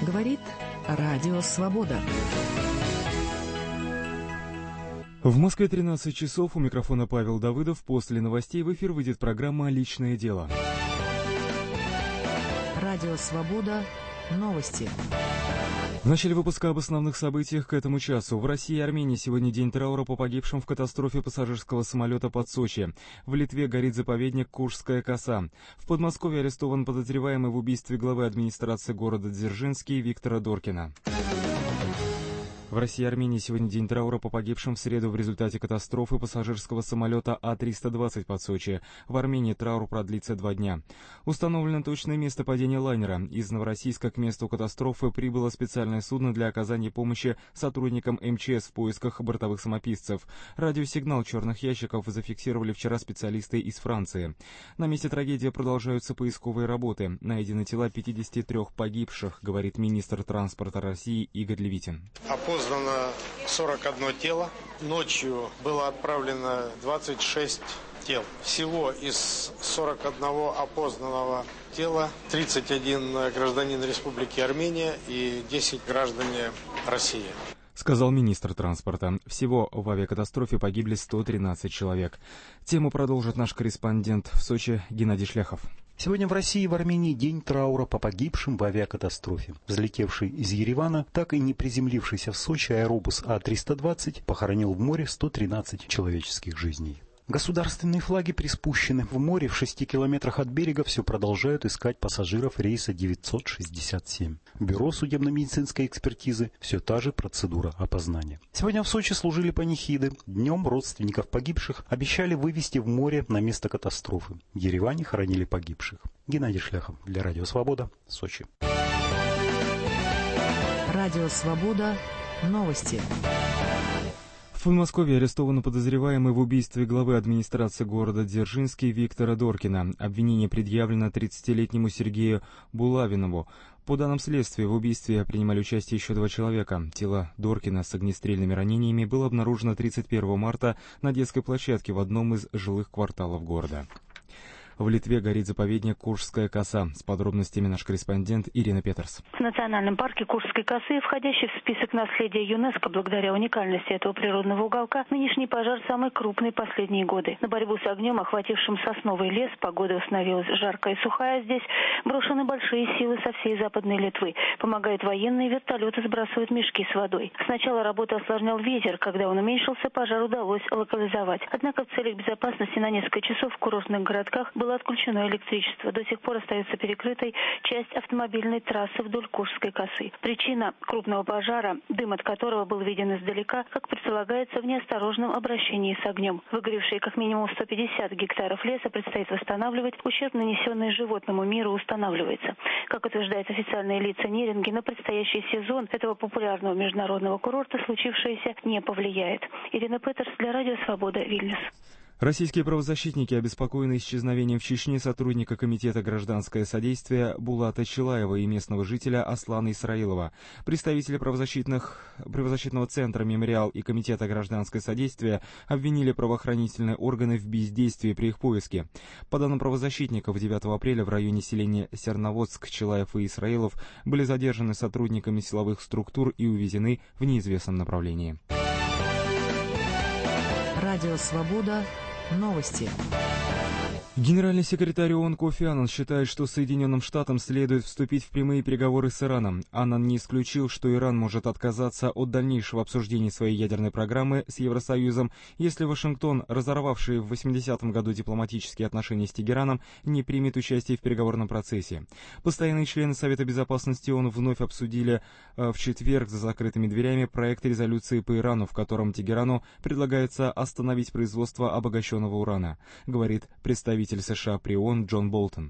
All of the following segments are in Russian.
Говорит Радио Свобода. В Москве 13 часов. У микрофона Павел Давыдов. После новостей в эфир выйдет программа «Личное дело». Радио Свобода. Новости. В начале выпуска об основных событиях к этому часу. В России и Армении сегодня день траура по погибшим в катастрофе пассажирского самолета под Сочи. В Литве горит заповедник Куршская коса. В Подмосковье арестован подозреваемый в убийстве главы администрации города Дзержинский Виктора Доркина. В России и Армении сегодня день траура по погибшим в среду в результате катастрофы пассажирского самолета А-320 под Сочи. В Армении траур продлится 2 дня. Установлено точное место падения лайнера. Из Новороссийска к месту катастрофы прибыло специальное судно для оказания помощи сотрудникам МЧС в поисках бортовых самописцев. Радиосигнал черных ящиков зафиксировали вчера специалисты из Франции. На месте трагедии продолжаются поисковые работы. Найдены тела 53 погибших, говорит министр транспорта России Игорь Левитин. Опознано 41 тело. Ночью было отправлено 26 тел. Всего из 41 опознанного тела 31 гражданин Республики Армения и 10 граждане России. Сказал министр транспорта. Всего в авиакатастрофе погибли 113 человек. Тему продолжит наш корреспондент в Сочи Геннадий Шляхов. Сегодня в России и в Армении день траура по погибшим в авиакатастрофе. Взлетевший из Еревана, так и не приземлившийся в Сочи аэробус А-320 похоронил в море 113 человеческих жизней. Государственные флаги приспущены. В море в 6 километрах от берега все продолжают искать пассажиров рейса 967. Бюро судебно-медицинской экспертизы – все та же процедура опознания. Сегодня в Сочи служили панихиды. Днем родственников погибших обещали вывести в море на место катастрофы. В Ереване хоронили погибших. Геннадий Шляхов для Радио Свобода, Сочи. Радио Свобода. Новости. В Подмосковье арестован подозреваемый в убийстве главы администрации города Дзержинский Виктора Доркина. Обвинение предъявлено 30-летнему Сергею Булавинову. По данным следствия, в убийстве принимали участие еще 2 человека. Тело Доркина с огнестрельными ранениями было обнаружено 31 марта на детской площадке в одном из жилых кварталов города. В Литве горит заповедник Куршская коса. С подробностями наш корреспондент Ирина Петерс. В национальном парке Куршской косы, входящий в список наследия ЮНЕСКО благодаря уникальности этого природного уголка, нынешний пожар самый крупный последние годы. На борьбу с огнем, охватившим сосновый лес, погода установилась жаркая и сухая здесь, брошены большие силы со всей Западной Литвы. Помогают военные, вертолеты сбрасывают мешки с водой. Сначала работу осложнял ветер. Когда он уменьшился, пожар удалось локализовать. Однако в целях безопасности на несколько часов в курортных городках было отключено электричество. До сих пор остается перекрытой часть автомобильной трассы вдоль Куршской косы. Причина крупного пожара, дым от которого был виден издалека, как предполагается, в неосторожном обращении с огнем. Выгоревшие как минимум 150 гектаров леса предстоит восстанавливать. Ущерб, нанесенный животному миру, устанавливается. Как утверждают официальные лица Неринги, на предстоящий сезон этого популярного международного курорта случившееся не повлияет. Ирина Петерс для Радио Свобода, Вильнюс. Российские правозащитники обеспокоены исчезновением в Чечне сотрудника Комитета гражданское содействие Булата Чилаева и местного жителя Аслана Исраилова. Представители правозащитного центра «Мемориал» и Комитета гражданское содействие обвинили правоохранительные органы в бездействии при их поиске. По данным правозащитников, 9 апреля в районе селения Серноводск Чилаев и Исраилов были задержаны сотрудниками силовых структур и увезены в неизвестном направлении. Радио Свобода. Новости. Генеральный секретарь ООН Кофи Аннан считает, что Соединенным Штатам следует вступить в прямые переговоры с Ираном. Аннан не исключил, что Иран может отказаться от дальнейшего обсуждения своей ядерной программы с Евросоюзом, если Вашингтон, разорвавший в 80-м году дипломатические отношения с Тегераном, не примет участие в переговорном процессе. Постоянные члены Совета Безопасности ООН вновь обсудили в четверг за закрытыми дверями проект резолюции по Ирану, в котором Тегерану предлагается остановить производство обогащенного урана, говорит представитель США при ООН Джон Болтон.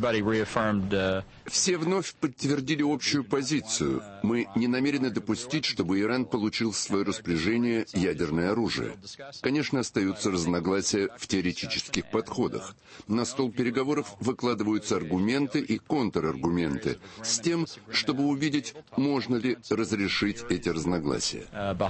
Все вновь подтвердили общую позицию. Мы не намерены допустить, чтобы Иран получил в свое распоряжение ядерное оружие. Конечно, остаются разногласия в теоретических подходах. На стол переговоров выкладываются аргументы и контраргументы с тем, чтобы увидеть, можно ли разрешить эти разногласия.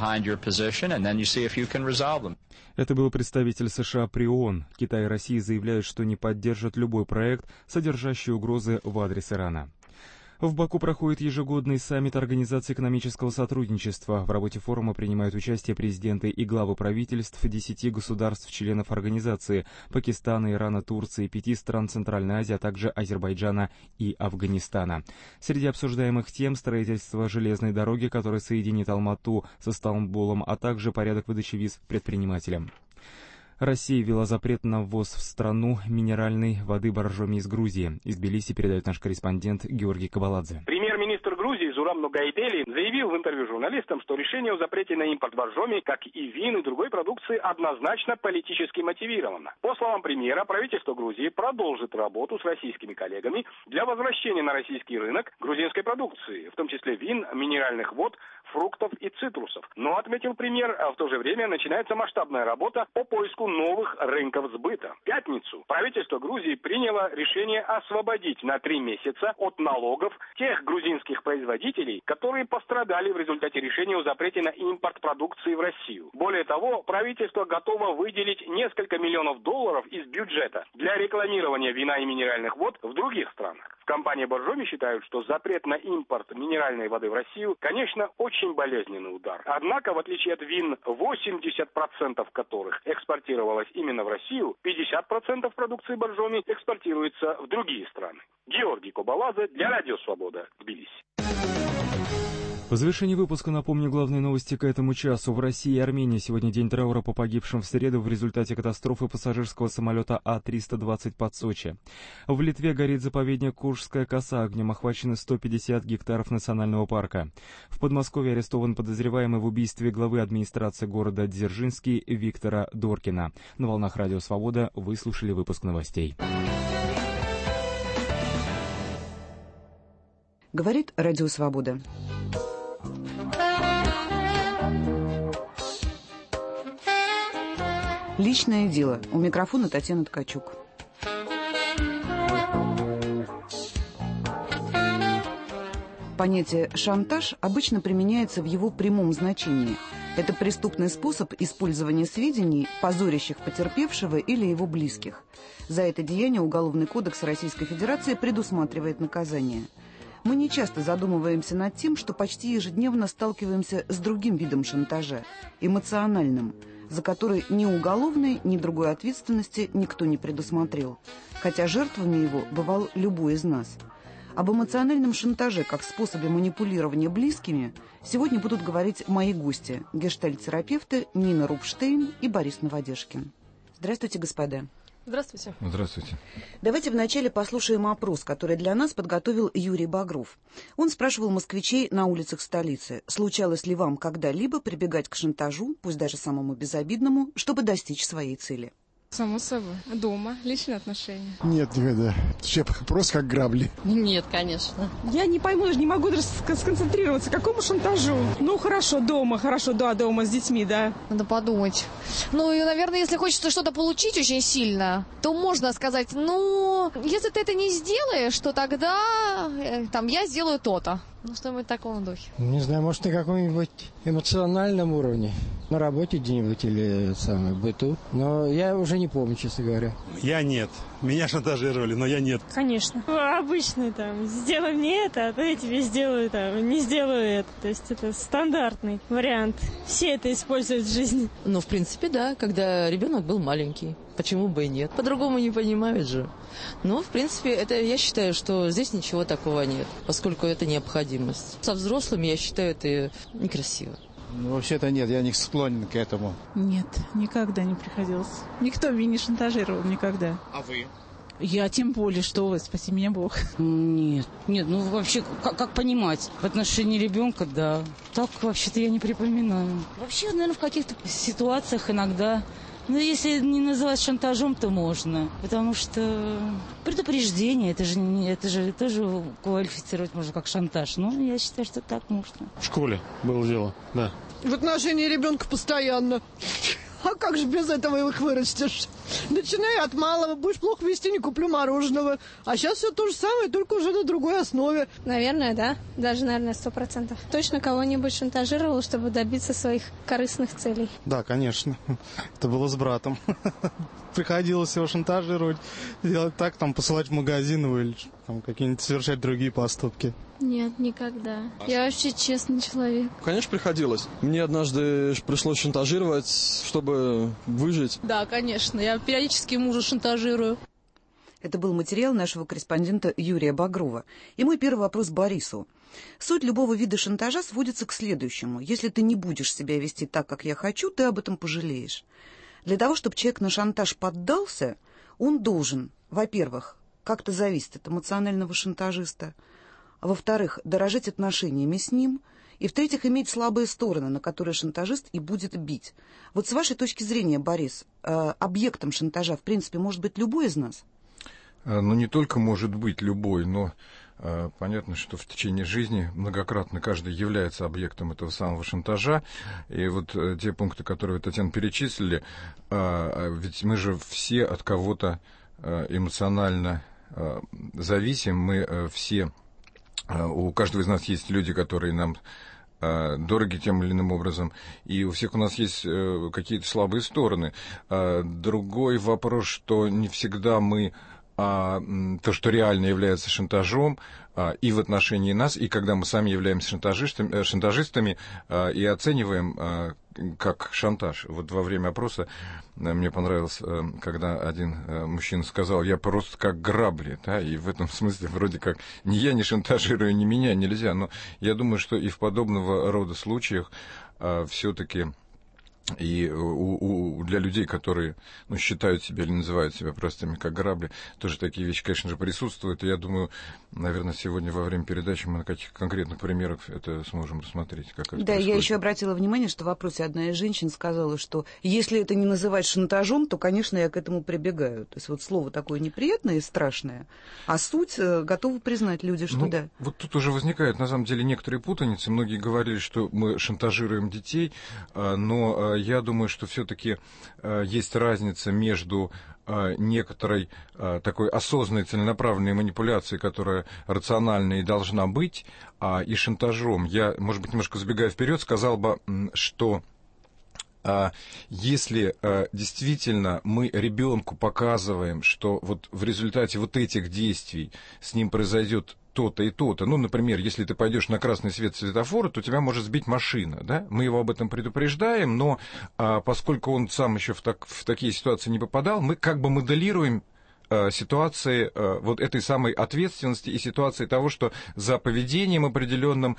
Это был представитель США при ООН. Китай и Россия заявляют, что не поддержат любой проект, содержащий угрозы в адрес Ирана. В Баку проходит ежегодный саммит Организации экономического сотрудничества. В работе форума принимают участие президенты и главы правительств 10 государств-членов организации – Пакистана, Ирана, Турции, 5 стран Центральной Азии, а также Азербайджана и Афганистана. Среди обсуждаемых тем – строительство железной дороги, которая соединит Алмату со Стамбулом, а также порядок выдачи виз предпринимателям. Россия ввела запрет на ввоз в страну минеральной воды боржоми из Грузии. Из Тбилиси передает наш корреспондент Георгий Кабаладзе. Премьер-министр Грузии Зураб Ногайдели заявил в интервью журналистам, что решение о запрете на импорт боржоми, как и вин и другой продукции, однозначно политически мотивировано. По словам премьера, правительство Грузии продолжит работу с российскими коллегами для возвращения на российский рынок грузинской продукции, в том числе вин, минеральных вод, фруктов и цитрусов. Но, отметил премьер, в то же время начинается масштабная работа по поиску новых рынков сбыта. В пятницу правительство Грузии приняло решение освободить на 3 месяца от налогов тех грузинских производителей, которые пострадали в результате решения о запрете на импорт продукции в Россию. Более того, правительство готово выделить несколько миллионов долларов из бюджета для рекламирования вина и минеральных вод в других странах. В компании Боржоми считают, что запрет на импорт минеральной воды в Россию, конечно, очень болезненный удар. Однако, в отличие от вин, 80% которых экспортировалось именно в Россию, 50% продукции Боржоми экспортируется в другие страны. Георгий Кабаладзе для Радио Свобода, Тбилиси. В завершении выпуска напомню главные новости к этому часу. В России и Армении сегодня день траура по погибшим в среду в результате катастрофы пассажирского самолета А-320 под Сочи. В Литве горит заповедник Куршская коса. Огнем охвачены 150 гектаров национального парка. В Подмосковье арестован подозреваемый в убийстве главы администрации города Дзержинский Виктора Доркина. На волнах Радио Свобода вы слушали выпуск новостей. Говорит Радио Свобода. Личное дело. У микрофона Татьяна Ткачук. Понятие «шантаж» обычно применяется в его прямом значении. Это преступный способ использования сведений, позорящих потерпевшего или его близких. За это деяние Уголовный кодекс Российской Федерации предусматривает наказание. Мы не часто задумываемся над тем, что почти ежедневно сталкиваемся с другим видом шантажа – эмоциональным, за который ни уголовной, ни другой ответственности никто не предусмотрел, хотя жертвами его бывал любой из нас. Об эмоциональном шантаже как способе манипулирования близкими сегодня будут говорить мои гости – гештальт-терапевты Нина Рубштейн и Борис Новодежкин. Здравствуйте, господа. Здравствуйте. Здравствуйте. Давайте вначале послушаем опрос, который для нас подготовил Юрий Багров. Он спрашивал москвичей на улицах столицы, случалось ли вам когда-либо прибегать к шантажу, пусть даже самому безобидному, чтобы достичь своей цели. Само собой. Дома. Личные отношения. Нет, никогда. Вообще просто как грабли. Нет, конечно. Я не пойму, даже не могу даже сконцентрироваться. Какому шантажу? Ну, хорошо, дома с детьми, да. Надо подумать. Ну, и, наверное, если хочется что-то получить очень сильно, то можно сказать, ну, если ты это не сделаешь, то тогда я сделаю то-то. Ну, что-нибудь в таком духе. Не знаю, может, на каком-нибудь эмоциональном уровне. На работе где-нибудь или в быту. Но я уже не помню, честно говоря. Я нет. Меня шантажировали, но я нет. Конечно. Обычный сделай мне это, а я тебе сделаю не сделаю это. То есть это стандартный вариант. Все это используют в жизни. Ну, в принципе, да, когда ребенок был маленький. Почему бы и нет? По-другому не понимают же. Но, в принципе, это я считаю, что здесь ничего такого нет, поскольку это необходимость. Со взрослыми, я считаю, это некрасиво. Ну, вообще-то нет, я не склонен к этому. Нет, никогда не приходилось. Никто меня не шантажировал, никогда. А вы? Я тем более, что вы, спаси меня Бог. Нет, ну вообще, как понимать? В отношении ребенка, да. Так вообще-то я не припоминаю. Вообще, наверное, в каких-то ситуациях иногда... Ну, если не называть шантажом, то можно. Потому что предупреждение, это же тоже квалифицировать можно как шантаж. Ну, я считаю, что так можно. В школе было дело, да. В отношении ребенка постоянно. А как же без этого их вырастешь? Начиная от малого, будешь плохо вести, не куплю мороженого. А сейчас все то же самое, только уже на другой основе. Наверное, да. Даже, наверное, 100%. Точно кого-нибудь шантажировал, чтобы добиться своих корыстных целей. Да, конечно. Это было с братом. Приходилось его шантажировать, делать так, посылать в магазин его или там какие-нибудь совершать другие поступки. Нет, никогда. Я вообще честный человек. Конечно, приходилось. Мне однажды пришлось шантажировать, чтобы выжить. Да, конечно. Я периодически мужа шантажирую. Это был материал нашего корреспондента Юрия Багрова. И мой первый вопрос Борису. Суть любого вида шантажа сводится к следующему. Если ты не будешь себя вести так, как я хочу, ты об этом пожалеешь. Для того, чтобы человек на шантаж поддался, он должен, во-первых, как-то зависеть от эмоционального шантажиста, а во-вторых, дорожить отношениями с ним, и в-третьих, иметь слабые стороны, на которые шантажист и будет бить. Вот с вашей точки зрения, Борис, объектом шантажа, в принципе, может быть любой из нас? Ну, не только может быть любой, но понятно, что в течение жизни многократно каждый является объектом этого самого шантажа. И вот те пункты, которые вы, Татьяна, перечислили, ведь мы же все от кого-то эмоционально зависим, мы все, у каждого из нас есть люди, которые нам дороги тем или иным образом, и у всех у нас есть какие-то слабые стороны. Другой вопрос, что не всегда мы то, что реально является шантажом и в отношении нас, и когда мы сами являемся шантажистами и оцениваем как шантаж. Вот во время опроса мне понравилось, когда один мужчина сказал: я просто как грабли, да, и в этом смысле вроде как ни я не шантажирую, ни меня нельзя, но я думаю, что и в подобного рода случаях все-таки и для людей, которые считают себя или называют себя простыми как грабли, тоже такие вещи, конечно же, присутствуют. И я думаю, наверное, сегодня во время передачи мы на каких конкретных примерах это сможем рассмотреть. Как это происходит. Я еще обратила внимание, что в вопросе одна из женщин сказала, что если это не называть шантажом, то, конечно, я к этому прибегаю. То есть вот слово такое неприятное и страшное, а суть готовы признать люди, что да. Вот тут уже возникает, на самом деле, некоторые путаницы. Многие говорили, что мы шантажируем детей, но я думаю, что все-таки есть разница между некоторой такой осознанной целенаправленной манипуляцией, которая рациональна и должна быть, и шантажом. Я, может быть, немножко забегая вперед, сказал бы, что если действительно мы ребенку показываем, что вот в результате вот этих действий с ним произойдет то-то и то-то. Ну, например, если ты пойдешь на красный свет светофора, то тебя может сбить машина, да? Мы его об этом предупреждаем, но поскольку он сам еще в такие ситуации не попадал, мы как бы моделируем ситуации вот этой самой ответственности и ситуации того, что за поведением определенным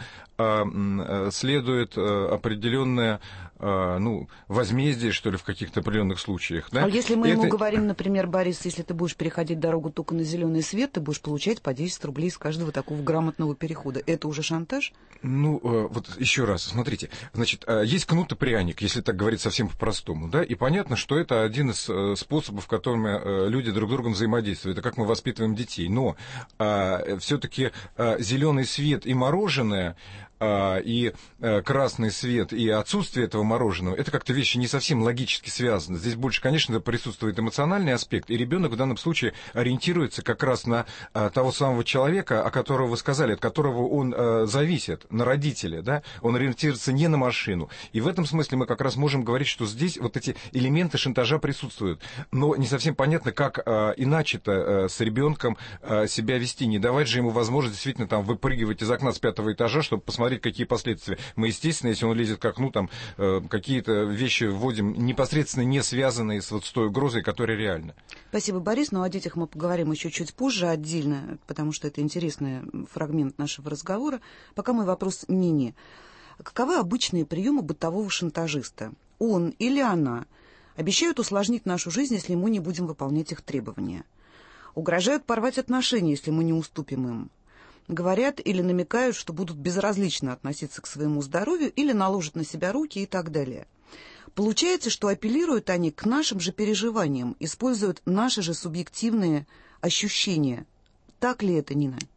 следует определенное возмездие, что ли, в каких-то определенных случаях. Да? А если мы ему говорим, например, Борис, если ты будешь переходить дорогу только на зеленый свет, ты будешь получать по 10 рублей с каждого такого грамотного перехода. Это уже шантаж? Вот еще раз, смотрите. Значит, есть кнут и пряник, если так говорить совсем по-простому, да, и понятно, что это один из способов, которыми люди друг с другом взаимодействуют, это как мы воспитываем детей. Но все-таки зеленый свет и мороженое, и красный свет, и отсутствие этого мороженого, это как-то вещи не совсем логически связаны. Здесь больше, конечно, присутствует эмоциональный аспект, и ребенок в данном случае ориентируется как раз на того самого человека, о котором вы сказали, от которого он зависит, на родителя, да? Он ориентируется не на машину. И в этом смысле мы как раз можем говорить, что здесь вот эти элементы шантажа присутствуют. Но не совсем понятно, как иначе-то с ребенком себя вести. Не давать же ему возможность действительно там выпрыгивать из окна с 5-го этажа, чтобы посмотреть, какие последствия. Мы, естественно, если он лезет к окну, там какие-то вещи вводим непосредственно не связанные с той угрозой, которая реальна. Спасибо, Борис. Но о детях мы поговорим еще чуть позже отдельно, потому что это интересный фрагмент нашего разговора. Пока мой вопрос Нине. Каковы обычные приемы бытового шантажиста? Он или она обещают усложнить нашу жизнь, если мы не будем выполнять их требования. Угрожают порвать отношения, если мы не уступим им. Говорят или намекают, что будут безразлично относиться к своему здоровью или наложат на себя руки и так далее. Получается, что апеллируют они к нашим же переживаниям, используют наши же субъективные ощущения. Так ли это, Нина?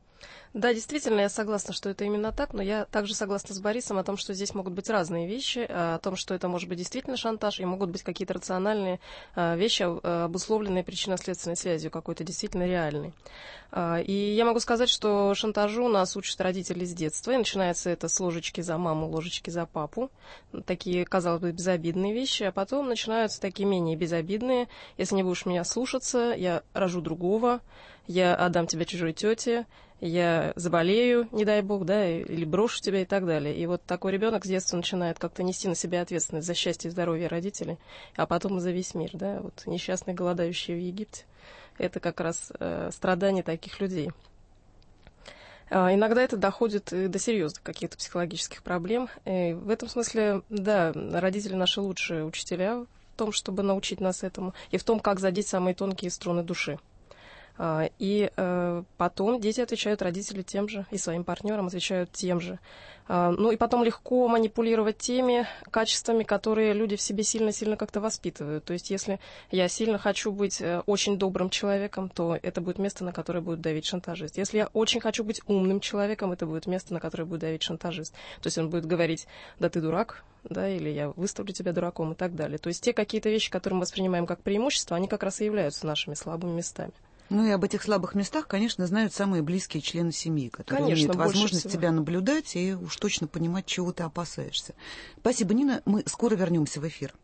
Да, действительно, я согласна, что это именно так, но я также согласна с Борисом о том, что здесь могут быть разные вещи, о том, что это может быть действительно шантаж, и могут быть какие-то рациональные вещи, обусловленные причинно-следственной связью, какой-то действительно реальной. И я могу сказать, что шантажу нас учат родители с детства, и начинается это с ложечки за маму, ложечки за папу, такие, казалось бы, безобидные вещи, а потом начинаются такие менее безобидные: если не будешь меня слушаться, я рожу другого, я отдам тебя чужой тете, я заболею, не дай бог, да, или брошу тебя и так далее. И вот такой ребенок с детства начинает как-то нести на себя ответственность за счастье и здоровье родителей, а потом и за весь мир, да. Вот несчастные голодающие в Египте — это как раз страдания таких людей. Иногда это доходит до серьезных каких-то психологических проблем. И в этом смысле, да, родители наши лучшие учителя в том, чтобы научить нас этому, и в том, как задеть самые тонкие струны души. И потом дети отвечают, родители тем же, и своим партнерам отвечают тем же. Ну и потом легко манипулировать теми качествами, которые люди в себе сильно-сильно как-то воспитывают. То есть если я сильно хочу быть очень добрым человеком, то это будет место, на которое будет давить шантажист. Если я очень хочу быть умным человеком, это будет место, на которое будет давить шантажист. То есть он будет говорить: да ты дурак, да, или я выставлю тебя дураком и так далее. То есть те какие-то вещи, которые мы воспринимаем как преимущество, они как раз и являются нашими слабыми местами. Ну и об этих слабых местах, конечно, знают самые близкие члены семьи, которые имеют возможность тебя наблюдать и уж точно понимать, чего ты опасаешься. Спасибо, Нина. Мы скоро вернемся в эфир.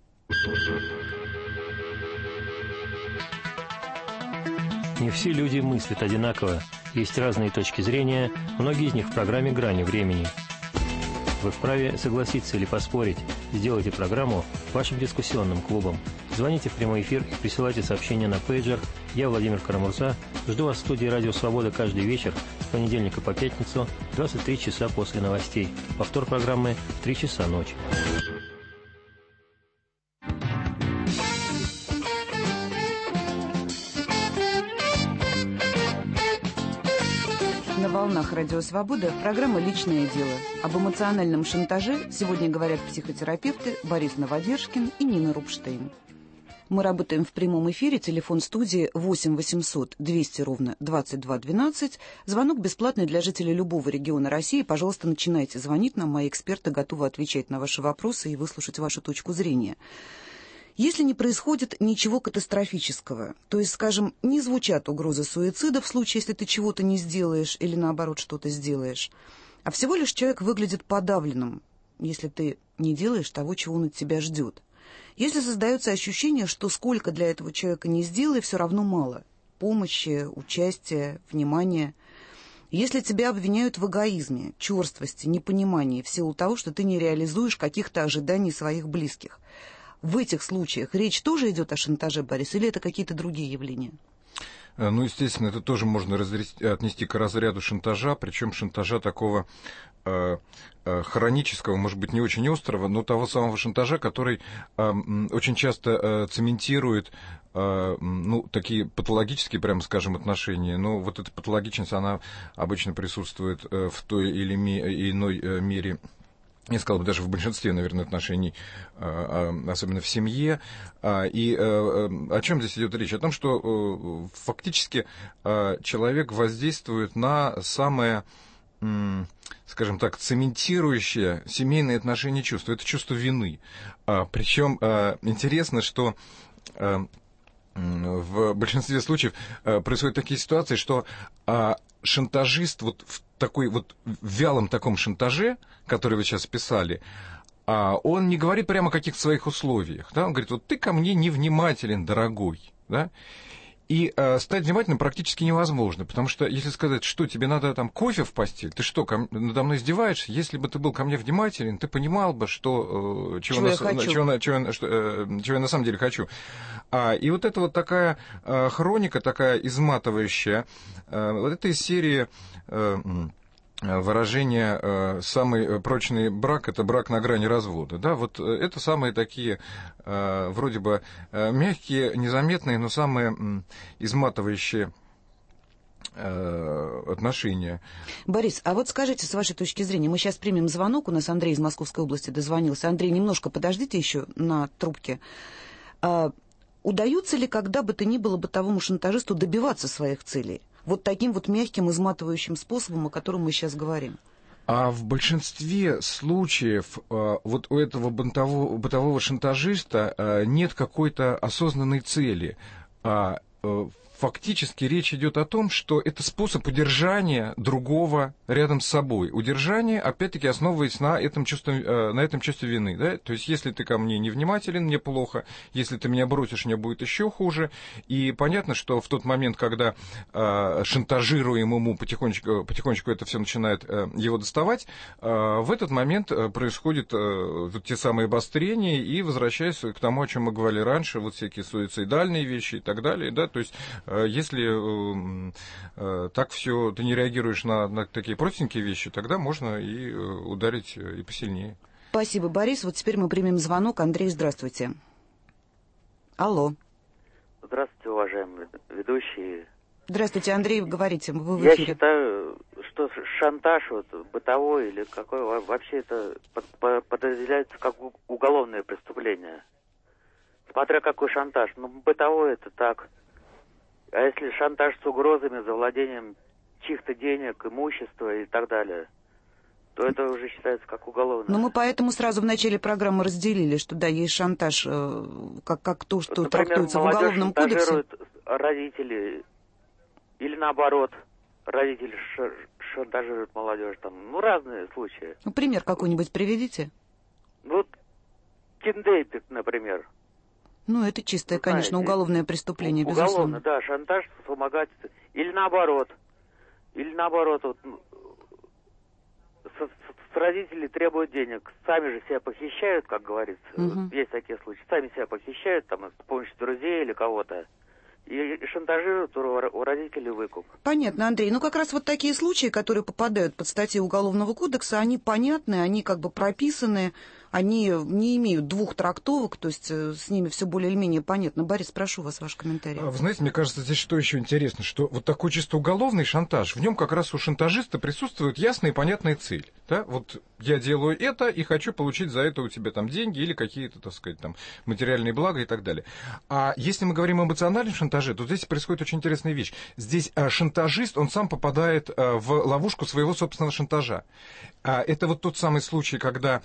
Не все люди мыслят одинаково. Есть разные точки зрения, многие из них в программе «Грани времени». Вы вправе согласиться или поспорить. Сделайте программу вашим дискуссионным клубом. Звоните в прямой эфир и присылайте сообщения на пейджер. Я, Владимир Карамурза, жду вас в студии «Радио Свобода» каждый вечер с понедельника по пятницу, 23 часа после новостей. Повтор программы в 3 часа ночи. На волнах «Радио Свобода» программа «Личное дело». Об эмоциональном шантаже сегодня говорят психотерапевты Борис Новодержкин и Нина Рубштейн. Мы работаем в прямом эфире. Телефон студии 8 800 200 ровно 22 12. Звонок бесплатный для жителей любого региона России. Пожалуйста, начинайте звонить нам. Мои эксперты готовы отвечать на ваши вопросы и выслушать вашу точку зрения. Если не происходит ничего катастрофического, то есть, скажем, не звучат угрозы суицида в случае, если ты чего-то не сделаешь или, наоборот, что-то сделаешь, а всего лишь человек выглядит подавленным, если ты не делаешь того, чего он от тебя ждет. Если создается ощущение, что сколько для этого человека не сделай, все равно мало. Помощи, участия, внимания. Если тебя обвиняют в эгоизме, черствости, непонимании, в силу того, что ты не реализуешь каких-то ожиданий своих близких. В этих случаях речь тоже идет о шантаже, Борис, или это какие-то другие явления? Ну, естественно, это тоже можно отнести к разряду шантажа, причем шантажа такого хронического, может быть, не очень острого, но того самого шантажа, который очень часто цементирует такие патологические, прямо скажем, отношения. Но вот эта патологичность, она обычно присутствует в той или иной мере, я сказал бы, даже в большинстве, наверное, отношений, особенно в семье. И о чем здесь идет речь? О том, что фактически человек воздействует на самое, скажем так, цементирующее семейные отношения чувство. Это чувство вины. Причем интересно, что в большинстве случаев происходят такие ситуации, что шантажист вот в такой вот вялом таком шантаже, который вы сейчас писали, он не говорит прямо о каких-то своих условиях. Да? Он говорит: вот ты ко мне невнимателен, дорогой. Да? И стать внимательным практически невозможно, потому что если сказать, что тебе надо там кофе в постель, ты что, надо мной издеваешься? Если бы ты был ко мне внимателен, ты понимал бы, что, чего я на самом деле хочу. И вот это вот такая хроника, такая изматывающая, вот это из серии выражение «самый прочный брак» — это брак на грани развода. Да? Вот это самые такие вроде бы мягкие, незаметные, но самые изматывающие отношения. Борис, а вот скажите, с вашей точки зрения, мы сейчас примем звонок, у нас Андрей из Московской области дозвонился. Андрей, немножко подождите еще на трубке. Удается ли когда бы то ни было бытовому шантажисту добиваться своих целей? вот таким вот мягким, изматывающим способом, о котором мы сейчас говорим? А в большинстве случаев вот у этого бытового шантажиста нет какой-то осознанной цели. Фактически речь идет о том, что это способ удержания другого рядом с собой. Удержание, опять-таки, основываясь на этом чувстве вины. Да? То есть, если ты ко мне невнимателен, мне плохо. Если ты меня бросишь, мне будет еще хуже. И понятно, что в тот момент, когда шантажируемому потихонечку это все начинает его доставать, в этот момент происходят те самые обострения, и возвращаясь к тому, о чем мы говорили раньше, вот всякие суицидальные вещи и так далее. Да? То есть, если так все, ты не реагируешь на такие простенькие вещи, тогда можно и ударить и посильнее. Спасибо, Борис. Вот теперь мы примем звонок. Андрей, здравствуйте. Алло. Здравствуйте, уважаемые ведущие. Здравствуйте, Андрей, говорите, вы в эфире. Я считаю, что шантаж вот, бытовой или какой вообще это подразделяется как уголовное преступление. Смотря какой шантаж. Ну, бытовой это так. А если шантаж с угрозами, завладением чьих-то денег, имущества и так далее, то это уже считается как уголовное. Но мы поэтому сразу в начале программы разделили, что да, есть шантаж, как то, что вот, например, трактуется в Уголовном кодексе. Родители, или наоборот, родители шантажируют молодежь. Там, ну, разные случаи. Ну, пример какой-нибудь приведите. Вот киндейпинг, например. Ну, это чистое, конечно, уголовное преступление, безусловно. Уголовное, да, шантаж, вспомогательство. Или наоборот, вот, с родителей требуют денег, сами же себя похищают, как говорится. Есть такие случаи. Сами себя похищают, там, с помощью друзей или кого-то. И шантажируют у родителей выкуп. Понятно, Андрей. Ну, как раз вот такие случаи, которые попадают под статьи Уголовного кодекса, они понятны, они как бы прописаны, они не имеют двух трактовок, то есть с ними все более или менее понятно. Борис, прошу вас, ваш комментарий. Вы знаете, мне кажется, здесь что еще интересно, что вот такой чисто уголовный шантаж, в нем как раз у шантажиста присутствует ясная и понятная цель. Да? Вот я делаю это и хочу получить за это у тебя там деньги или какие-то, так сказать, там материальные блага и так далее. А если мы говорим об эмоциональном шантаже, то здесь происходит очень интересная вещь. Здесь шантажист, он сам попадает в ловушку своего собственного шантажа. Это вот тот самый случай, когда,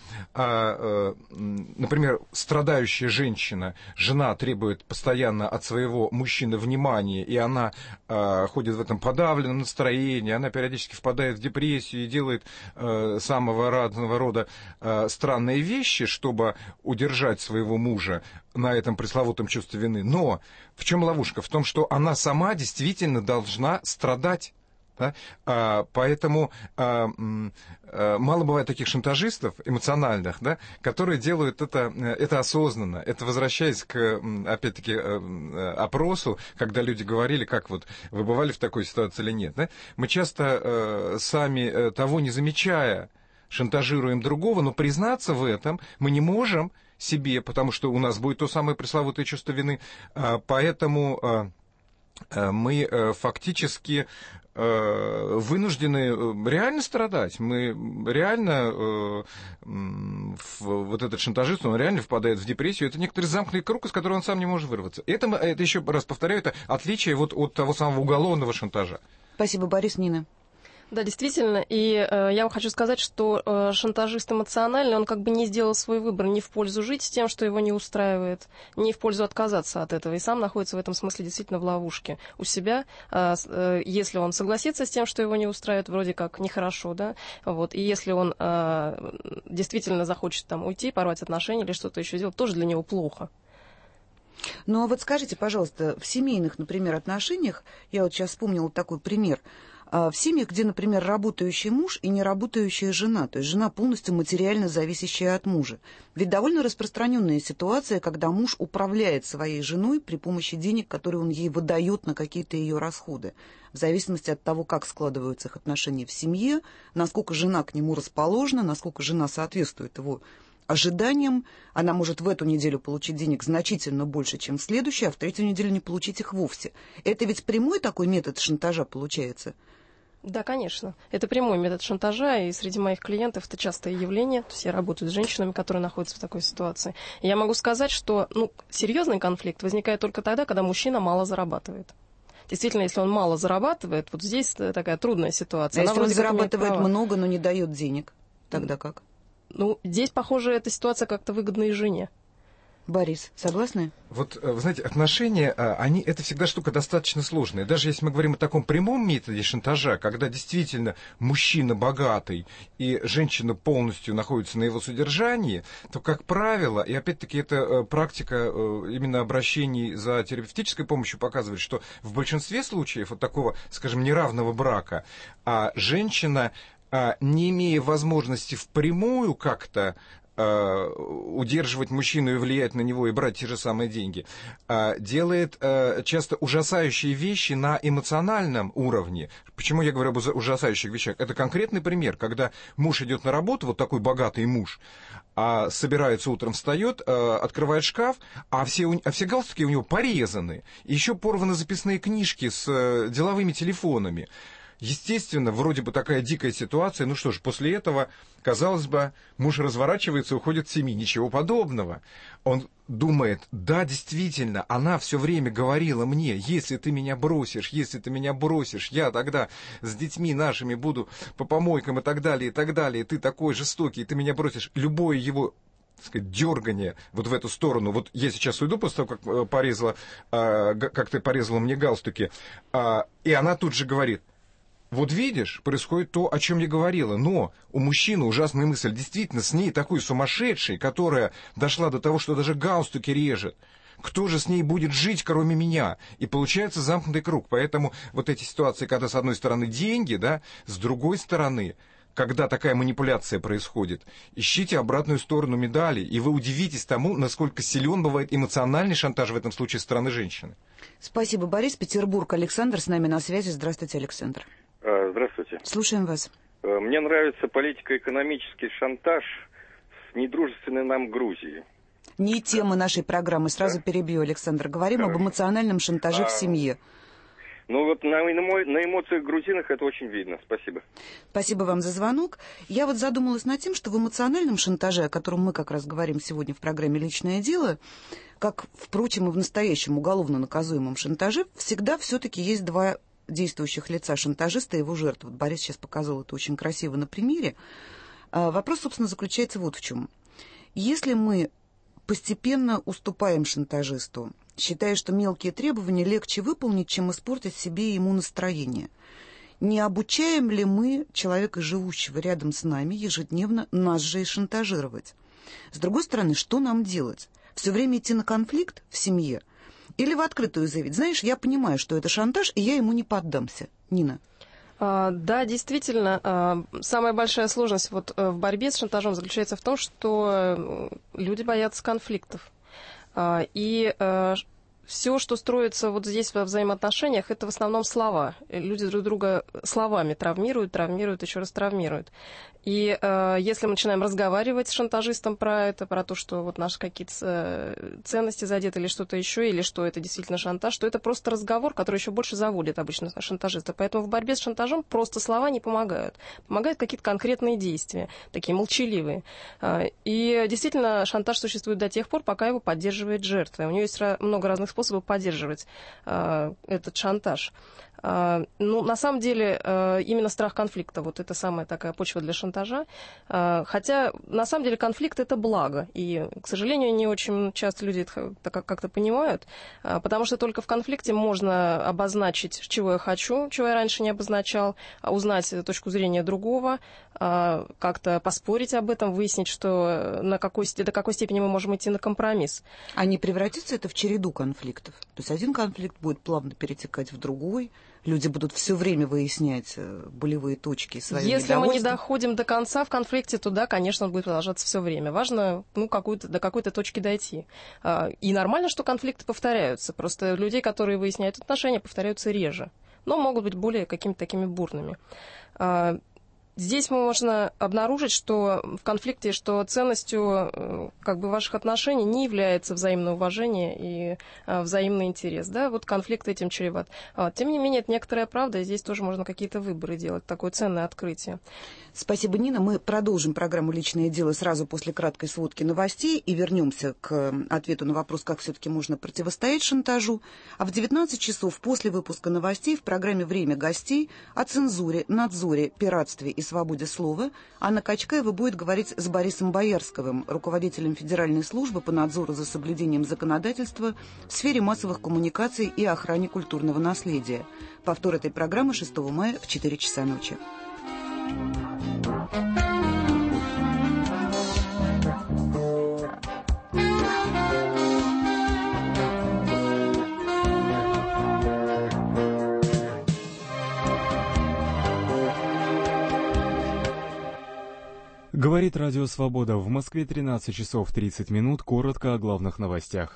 например, страдающая женщина, жена требует постоянно от своего мужчины внимания, и она ходит в этом подавленном настроении, она периодически впадает в депрессию и делает самого разного рода странные вещи, чтобы удержать своего мужа на этом пресловутом чувстве вины. Но в чем ловушка? В том, что она сама действительно должна страдать. Да? Поэтому мало бывает таких шантажистов эмоциональных, да, которые делают это осознанно. Это возвращаясь к, опять-таки, опросу, когда люди говорили, как вот вы бывали в такой ситуации или нет. Да? Мы часто сами того не замечая шантажируем другого, но признаться в этом мы не можем себе, потому что у нас будет то самое пресловутое чувство вины. Поэтому мы фактически вынуждены реально страдать. Мы реально, вот этот шантажист, он реально впадает в депрессию. Это некоторый замкнутый круг, из которого он сам не может вырваться. Это еще раз повторяю, это отличие вот от того самого уголовного шантажа. Спасибо, Борис. Нина. Да, действительно. И я вам хочу сказать, что шантажист эмоциональный, он как бы не сделал свой выбор ни в пользу жить с тем, что его не устраивает, ни в пользу отказаться от этого. И сам находится в этом смысле действительно в ловушке у себя. Если он согласится с тем, что его не устраивает, вроде как нехорошо, да, вот. И если он действительно захочет там уйти, порвать отношения или что-то еще делать, тоже для него плохо. Ну, а вот скажите, пожалуйста, в семейных, например, отношениях, я вот сейчас вспомнила такой пример, в семьях, где, например, работающий муж и неработающая жена, то есть жена полностью материально зависящая от мужа. Ведь довольно распространенная ситуация, когда муж управляет своей женой при помощи денег, которые он ей выдает на какие-то ее расходы. В зависимости от того, как складываются их отношения в семье, насколько жена к нему расположена, насколько жена соответствует его ожиданиям, она может в эту неделю получить денег значительно больше, чем в следующую, а в третью неделю не получить их вовсе. Это ведь прямой такой метод шантажа получается? Да, конечно. Это прямой метод шантажа, и среди моих клиентов это частое явление. То есть я работаю с женщинами, которые находятся в такой ситуации. И я могу сказать, что серьезный конфликт возникает только тогда, когда мужчина мало зарабатывает. действительно, если он мало зарабатывает, вот здесь такая трудная ситуация. А если он зарабатывает много, но не дает денег, тогда как? Ну, здесь, похоже, эта ситуация как-то выгодна и жене. Борис, согласны? Вот, вы знаете, отношения, это всегда штука достаточно сложная. Даже если мы говорим о таком прямом методе шантажа, когда действительно мужчина богатый и женщина полностью находится на его содержании, то, как правило, и опять-таки эта практика именно обращений за терапевтической помощью показывает, что в большинстве случаев вот такого, скажем, неравного брака, женщина, не имея возможности впрямую как-то удерживать мужчину и влиять на него и брать те же самые деньги, делает часто ужасающие вещи на эмоциональном уровне. Почему я говорю об ужасающих вещах? Это конкретный пример, когда муж идет на работу, вот такой богатый муж, собирается утром, встает, открывает шкаф, а все галстуки у него порезаны, еще порваны записные книжки с деловыми телефонами. Естественно, вроде бы такая дикая ситуация, ну что ж, после этого, казалось бы, муж разворачивается и уходит в семью, ничего подобного. Он думает, да, действительно, она все время говорила мне, если ты меня бросишь, я тогда с детьми нашими буду по помойкам и так далее, ты такой жестокий, ты меня бросишь. Любое его, так сказать, дергание вот в эту сторону. Вот я сейчас уйду после того, как ты порезала мне галстуки, и она тут же говорит, вот видишь, происходит то, о чем я говорила, но у мужчины ужасная мысль, действительно, с ней такой сумасшедшей, которая дошла до того, что даже галстуки режет. Кто же с ней будет жить, кроме меня? И получается замкнутый круг. Поэтому вот эти ситуации, когда с одной стороны деньги, да, с другой стороны, когда такая манипуляция происходит, ищите обратную сторону медали, и вы удивитесь тому, насколько силен бывает эмоциональный шантаж в этом случае со стороны женщины. Спасибо, Борис. Петербург. Александр с нами на связи. Здравствуйте, Александр. Здравствуйте. Слушаем вас. Мне нравится политико-экономический шантаж с недружественной нам Грузией. Не тема нашей программы. Сразу перебью, Александр. Говорим об эмоциональном шантаже в семье. Ну вот на эмоциях грузинах это очень видно. Спасибо. Спасибо вам за звонок. Я вот задумалась над тем, что в эмоциональном шантаже, о котором мы как раз говорим сегодня в программе «Личное дело», как, впрочем, и в настоящем уголовно наказуемом шантаже, всегда все-таки есть два действующих лица: шантажиста и его жертвы. Вот Борис сейчас показал это очень красиво на примере. Вопрос, собственно, заключается вот в чем. Если мы постепенно уступаем шантажисту, считая, что мелкие требования легче выполнить, чем испортить себе и ему настроение, не обучаем ли мы человека, живущего рядом с нами, ежедневно нас же и шантажировать? С другой стороны, что нам делать? Все время идти на конфликт в семье? Или в открытую заявить: знаешь, я понимаю, что это шантаж, и я ему не поддамся? Нина. Да, действительно, самая большая сложность вот в борьбе с шантажом заключается в том, что люди боятся конфликтов. И все, что строится вот здесь во взаимоотношениях, это в основном слова. Люди друг друга словами травмируют, еще раз травмируют. И если мы начинаем разговаривать с шантажистом про то, что вот наши какие-то ценности задеты или что-то еще, или что это действительно шантаж, то это просто разговор, который еще больше заводит обычно шантажиста. Поэтому в борьбе с шантажом просто слова не помогают. Помогают какие-то конкретные действия, такие молчаливые. И действительно, шантаж существует до тех пор, пока его поддерживает жертва. У нее есть много разных способов поддерживать этот шантаж. Ну, на самом деле, именно страх конфликта, вот это самая такая почва для шантажа. Хотя, на самом деле, конфликт — это благо. И, к сожалению, не очень часто люди это как-то понимают, потому что только в конфликте можно обозначить, чего я хочу, чего я раньше не обозначал, узнать точку зрения другого, как-то поспорить об этом, выяснить, что до какой степени мы можем идти на компромисс. А не превратится это в череду конфликтов? То есть один конфликт будет плавно перетекать в другой, люди будут все время выяснять болевые точки своего недовольства. Если мы не доходим до конца в конфликте, то да, конечно, он будет продолжаться все время. Важно до какой-то точки дойти. И нормально, что конфликты повторяются. Просто людей, которые выясняют отношения, повторяются реже. Но могут быть более какими-то такими бурными. Здесь можно обнаружить, что в конфликте, что ценностью ваших отношений не является взаимное уважение и взаимный интерес. Да? Вот конфликт этим чреват. Тем не менее, это некоторая правда, и здесь тоже можно какие-то выборы делать. Такое ценное открытие. Спасибо, Нина. Мы продолжим программу «Личное дело» сразу после краткой сводки новостей и вернемся к ответу на вопрос, как все-таки можно противостоять шантажу. А в 19 часов после выпуска новостей в программе «Время гостей» о цензуре, надзоре, пиратстве и свободе слова Анна Качкаева будет говорить с Борисом Боярсковым, руководителем Федеральной службы по надзору за соблюдением законодательства в сфере массовых коммуникаций и охране культурного наследия. Повтор этой программы 6 мая в 4 часа ночи. Говорит Радио Свобода. В Москве 13 часов 30 минут. Коротко о главных новостях.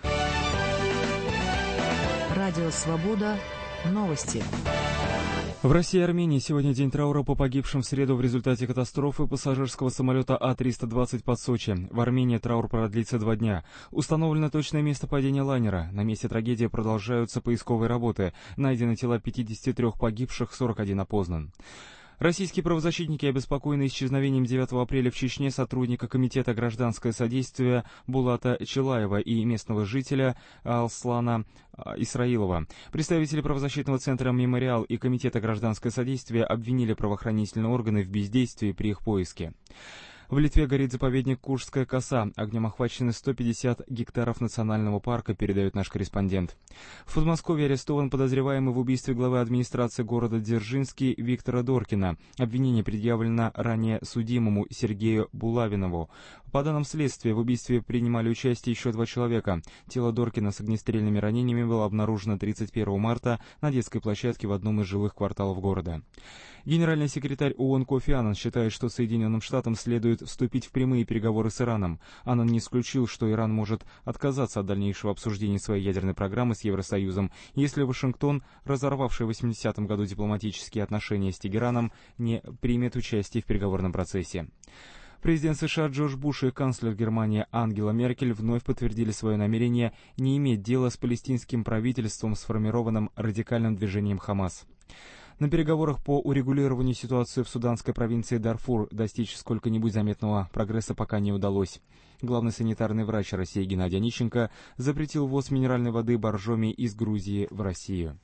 Радио Свобода. Новости. В России и Армении сегодня день траура по погибшим в среду в результате катастрофы пассажирского самолета А-320 под Сочи. В Армении траур продлится 2 дня. Установлено точное место падения лайнера. На месте трагедии продолжаются поисковые работы. Найдены тела 53 погибших, 41 опознан. Российские правозащитники обеспокоены исчезновением 9 апреля в Чечне сотрудника Комитета гражданское содействие Булата Челаева и местного жителя Алслана Исраилова. Представители правозащитного центра «Мемориал» и Комитета гражданское содействие обвинили правоохранительные органы в бездействии при их поиске. В Литве горит заповедник Куршская коса. Огнем охвачены 150 гектаров национального парка, передает наш корреспондент. В Подмосковье арестован подозреваемый в убийстве главы администрации города Дзержинский Виктора Доркина. Обвинение предъявлено ранее судимому Сергею Булавинову. По данным следствия, в убийстве принимали участие еще 2 человека. Тело Доркина с огнестрельными ранениями было обнаружено 31 марта на детской площадке в одном из жилых кварталов города. Генеральный секретарь ООН Кофи Аннан считает, что Соединенным Штатам следует вступить в прямые переговоры с Ираном. Аннан не исключил, что Иран может отказаться от дальнейшего обсуждения своей ядерной программы с Евросоюзом, если Вашингтон, разорвавший в 80-м году дипломатические отношения с Тегераном, не примет участие в переговорном процессе. Президент США Джордж Буш и канцлер Германии Ангела Меркель вновь подтвердили свое намерение не иметь дела с палестинским правительством, сформированным радикальным движением «Хамас». На переговорах по урегулированию ситуации в суданской провинции Дарфур достичь сколько-нибудь заметного прогресса пока не удалось. Главный санитарный врач России Геннадий Онищенко запретил ввоз минеральной воды боржоми из Грузии в Россию.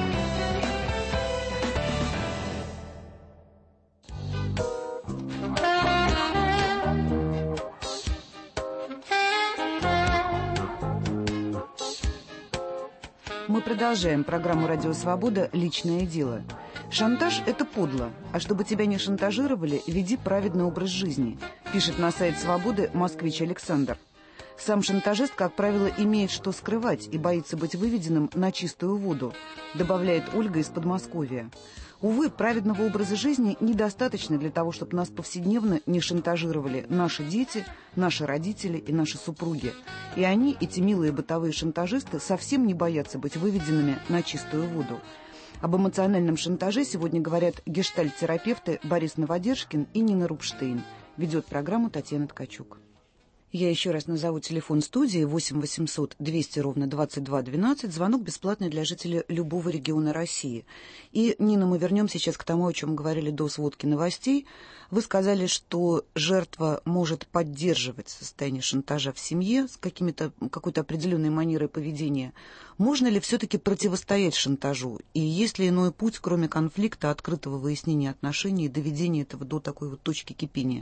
Мы продолжаем программу «Радио Свобода. Личное дело». Шантаж – это подло, а чтобы тебя не шантажировали, веди праведный образ жизни, пишет на сайт «Свободы» москвич Александр. Сам шантажист, как правило, имеет что скрывать и боится быть выведенным на чистую воду, добавляет Ольга из Подмосковья. Увы, праведного образа жизни недостаточно для того, чтобы нас повседневно не шантажировали наши дети, наши родители и наши супруги. И они, эти милые бытовые шантажисты, совсем не боятся быть выведенными на чистую воду. Об эмоциональном шантаже сегодня говорят гештальт-терапевты Борис Новодержкин и Нина Рубштейн. Ведет программу Татьяна Ткачук. Я еще раз назову телефон студии 8 800 200 ровно 22 12. Звонок бесплатный для жителей любого региона России. И, Нина, мы вернемся сейчас к тому, о чем говорили до сводки новостей. Вы сказали, что жертва может поддерживать состояние шантажа в семье с какой-то определенной манерой поведения. Можно ли все-таки противостоять шантажу? И есть ли иной путь, кроме конфликта, открытого выяснения отношений и доведения этого до такой вот точки кипения?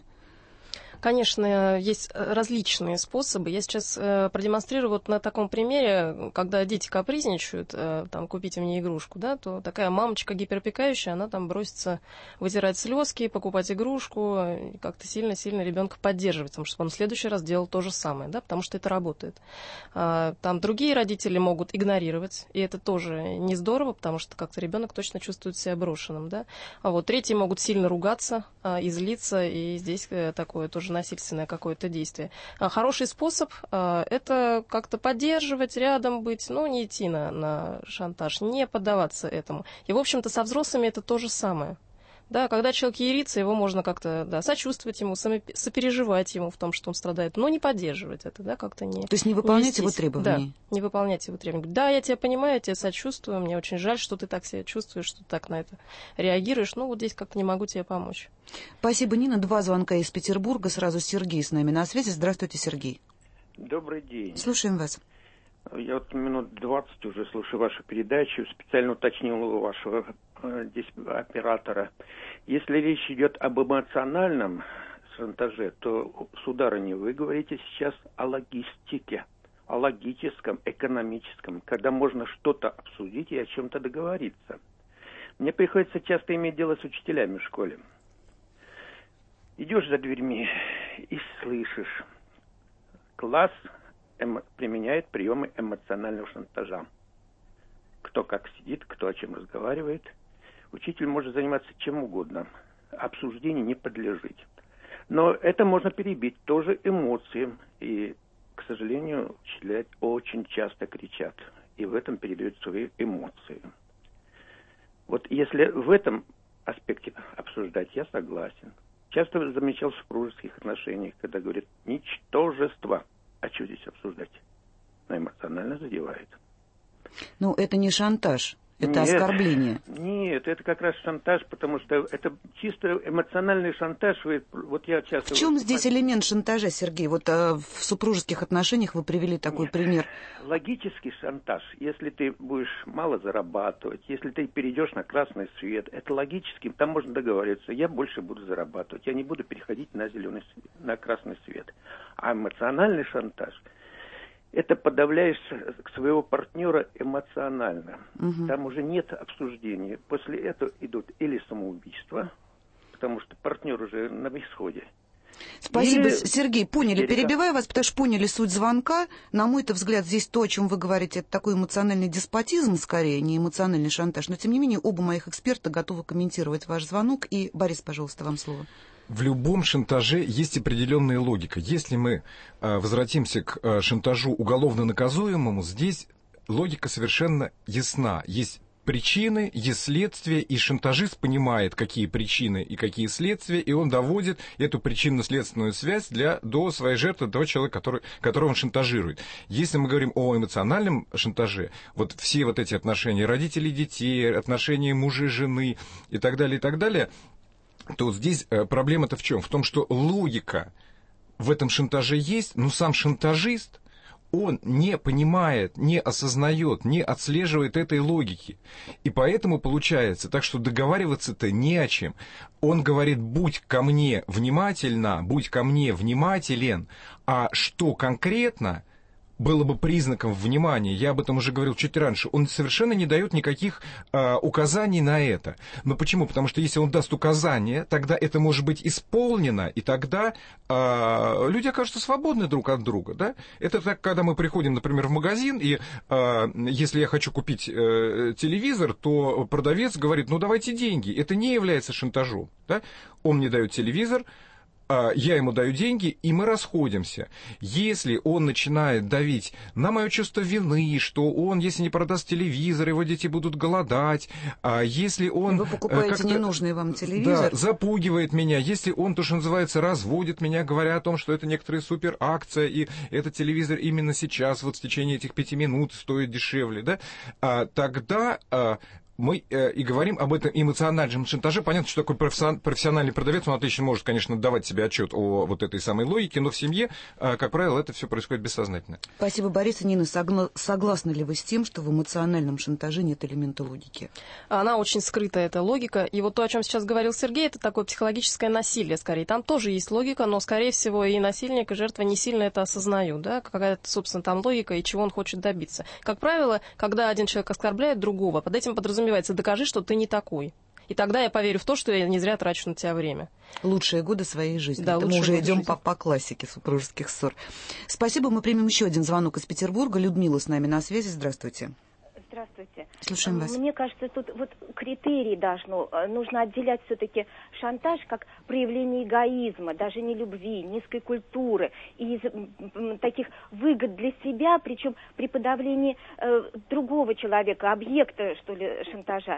Конечно, есть различные способы. Я сейчас продемонстрирую вот на таком примере, когда дети капризничают, там, купите мне игрушку, да, то такая мамочка гиперопекающая, она там бросится вытирать слезки, покупать игрушку, и как-то сильно-сильно ребенка поддерживать, потому что он в следующий раз делал то же самое, да, потому что это работает. Там другие родители могут игнорировать, и это тоже не здорово, потому что как-то ребенок точно чувствует себя брошенным, да. А вот третьи могут сильно ругаться и злиться, и здесь такое тоже насильственное какое-то действие. Хороший способ – это как-то поддерживать, рядом быть, но не идти на шантаж, не поддаваться этому. И, в общем-то, со взрослыми это то же самое. Да, когда человек ерится, его можно как-то, да, сочувствовать ему, сопереживать ему в том, что он страдает, но не поддерживать это, да, как-то не... То есть не выполнять его требования? Да, не выполнять его требования. Да, я тебя понимаю, я тебя сочувствую, мне очень жаль, что ты так себя чувствуешь, что ты так на это реагируешь, но вот здесь как-то не могу тебе помочь. Спасибо, Нина. 2 звонка из Петербурга. Сразу Сергей с нами на связи. Здравствуйте, Сергей. Добрый день. Слушаем вас. Я вот минут 20 уже слушаю вашу передачу, специально уточнил у вашего здесь оператора. Если речь идет об эмоциональном шантаже, то, сударыня, вы говорите сейчас о логистике, о логическом, экономическом, когда можно что-то обсудить и о чем-то договориться. Мне приходится часто иметь дело с учителями в школе. Идешь за дверьми и слышишь, класс применяет приемы эмоционального шантажа. Кто как сидит, кто о чем разговаривает. Учитель может заниматься чем угодно. Обсуждению не подлежит. Но это можно перебить тоже эмоциям. И, к сожалению, учителя очень часто кричат. И в этом передают свои эмоции. Вот если в этом аспекте обсуждать, я согласен. Часто замечал в супружеских отношениях, когда говорят «ничтожество». А что здесь обсуждать? Но эмоционально задевает. Ну, это не шантаж, это оскорбление. Нет, это как раз шантаж, потому что это чисто эмоциональный шантаж. Вот я часто... В чем здесь элемент шантажа, Сергей? Вот в супружеских отношениях вы привели такой пример. Логический шантаж. Если ты будешь мало зарабатывать, если ты перейдешь на красный свет, это логически, там можно договориться. Я больше буду зарабатывать, я не буду переходить на зеленый, на красный свет. А эмоциональный шантаж — это подавляешь своего партнера эмоционально. Угу. Там уже нет обсуждения. После этого идут или самоубийства, потому что партнер уже на исходе. Спасибо, Сергей. Поняли. Перебиваю вас, потому что поняли суть звонка. На мой-то взгляд, здесь то, о чем вы говорите, это такой эмоциональный деспотизм, скорее, не эмоциональный шантаж. Но, тем не менее, оба моих эксперта готовы комментировать ваш звонок. И, Борис, пожалуйста, вам слово. В любом шантаже есть определенная логика. Если мы возвратимся к шантажу уголовно наказуемому, здесь логика совершенно ясна. Есть причины, есть следствия, и шантажист понимает, какие причины и какие следствия, и он доводит эту причинно-следственную связь до своей жертвы, до того человека, которого он шантажирует. Если мы говорим о эмоциональном шантаже, вот все вот эти отношения родителей, детей, отношения мужа и жены и так далее, то вот здесь проблема-то в чем? В том, что логика в этом шантаже есть, но сам шантажист, он не понимает, не осознает, не отслеживает этой логики. И поэтому получается так, что договариваться-то не о чем. Он говорит: будь ко мне внимательна, будь ко мне внимателен, а что конкретно было бы признаком внимания, я об этом уже говорил чуть раньше, он совершенно не дает никаких указаний на это. Но почему? Потому что если он даст указания, тогда это может быть исполнено, и тогда люди окажутся свободны друг от друга. Да? Это так, когда мы приходим, например, в магазин, и если я хочу купить телевизор, то продавец говорит: ну давайте деньги. Это не является шантажом. Да? Он мне дает телевизор, я ему даю деньги, и мы расходимся. Если он начинает давить на мое чувство вины, что он, если не продаст телевизор, его дети будут голодать, если он... Вы покупаете ненужный вам телевизор. Да, запугивает меня, если он, то, что называется, разводит меня, говоря о том, что это некоторая суперакция, и этот телевизор именно сейчас, вот в течение этих 5 минут стоит дешевле, да, тогда... мы и говорим об этом эмоциональном шантаже. Понятно, что такой профессиональный продавец, он отлично может, конечно, давать себе отчет о вот этой самой логике, но в семье, как правило, это все происходит бессознательно. Спасибо, Борис. Нина, согласны ли вы с тем, что в эмоциональном шантаже нет элемента логики? Она очень скрытая, эта логика. И вот то, о чем сейчас говорил Сергей, это такое психологическое насилие, скорее. Там тоже есть логика, но, скорее всего, и насильник, и жертва не сильно это осознают, да, какая-то, собственно, там логика и чего он хочет добиться. Как правило, когда один человек оскорбляет другого, под этим подразумевается: докажи, что ты не такой. И тогда я поверю в то, что я не зря трачу на тебя время. Лучшие годы своей жизни. Да, мы уже идем по классике супружеских ссор. Спасибо. Мы примем еще один звонок из Петербурга. Людмила с нами на связи. Здравствуйте. Здравствуйте. Слушаем вас. Мне кажется, тут вот критерии нужно отделять все-таки шантаж как проявление эгоизма, даже не любви, низкой культуры и из таких выгод для себя, причем при подавлении другого человека, объекта, что ли, шантажа.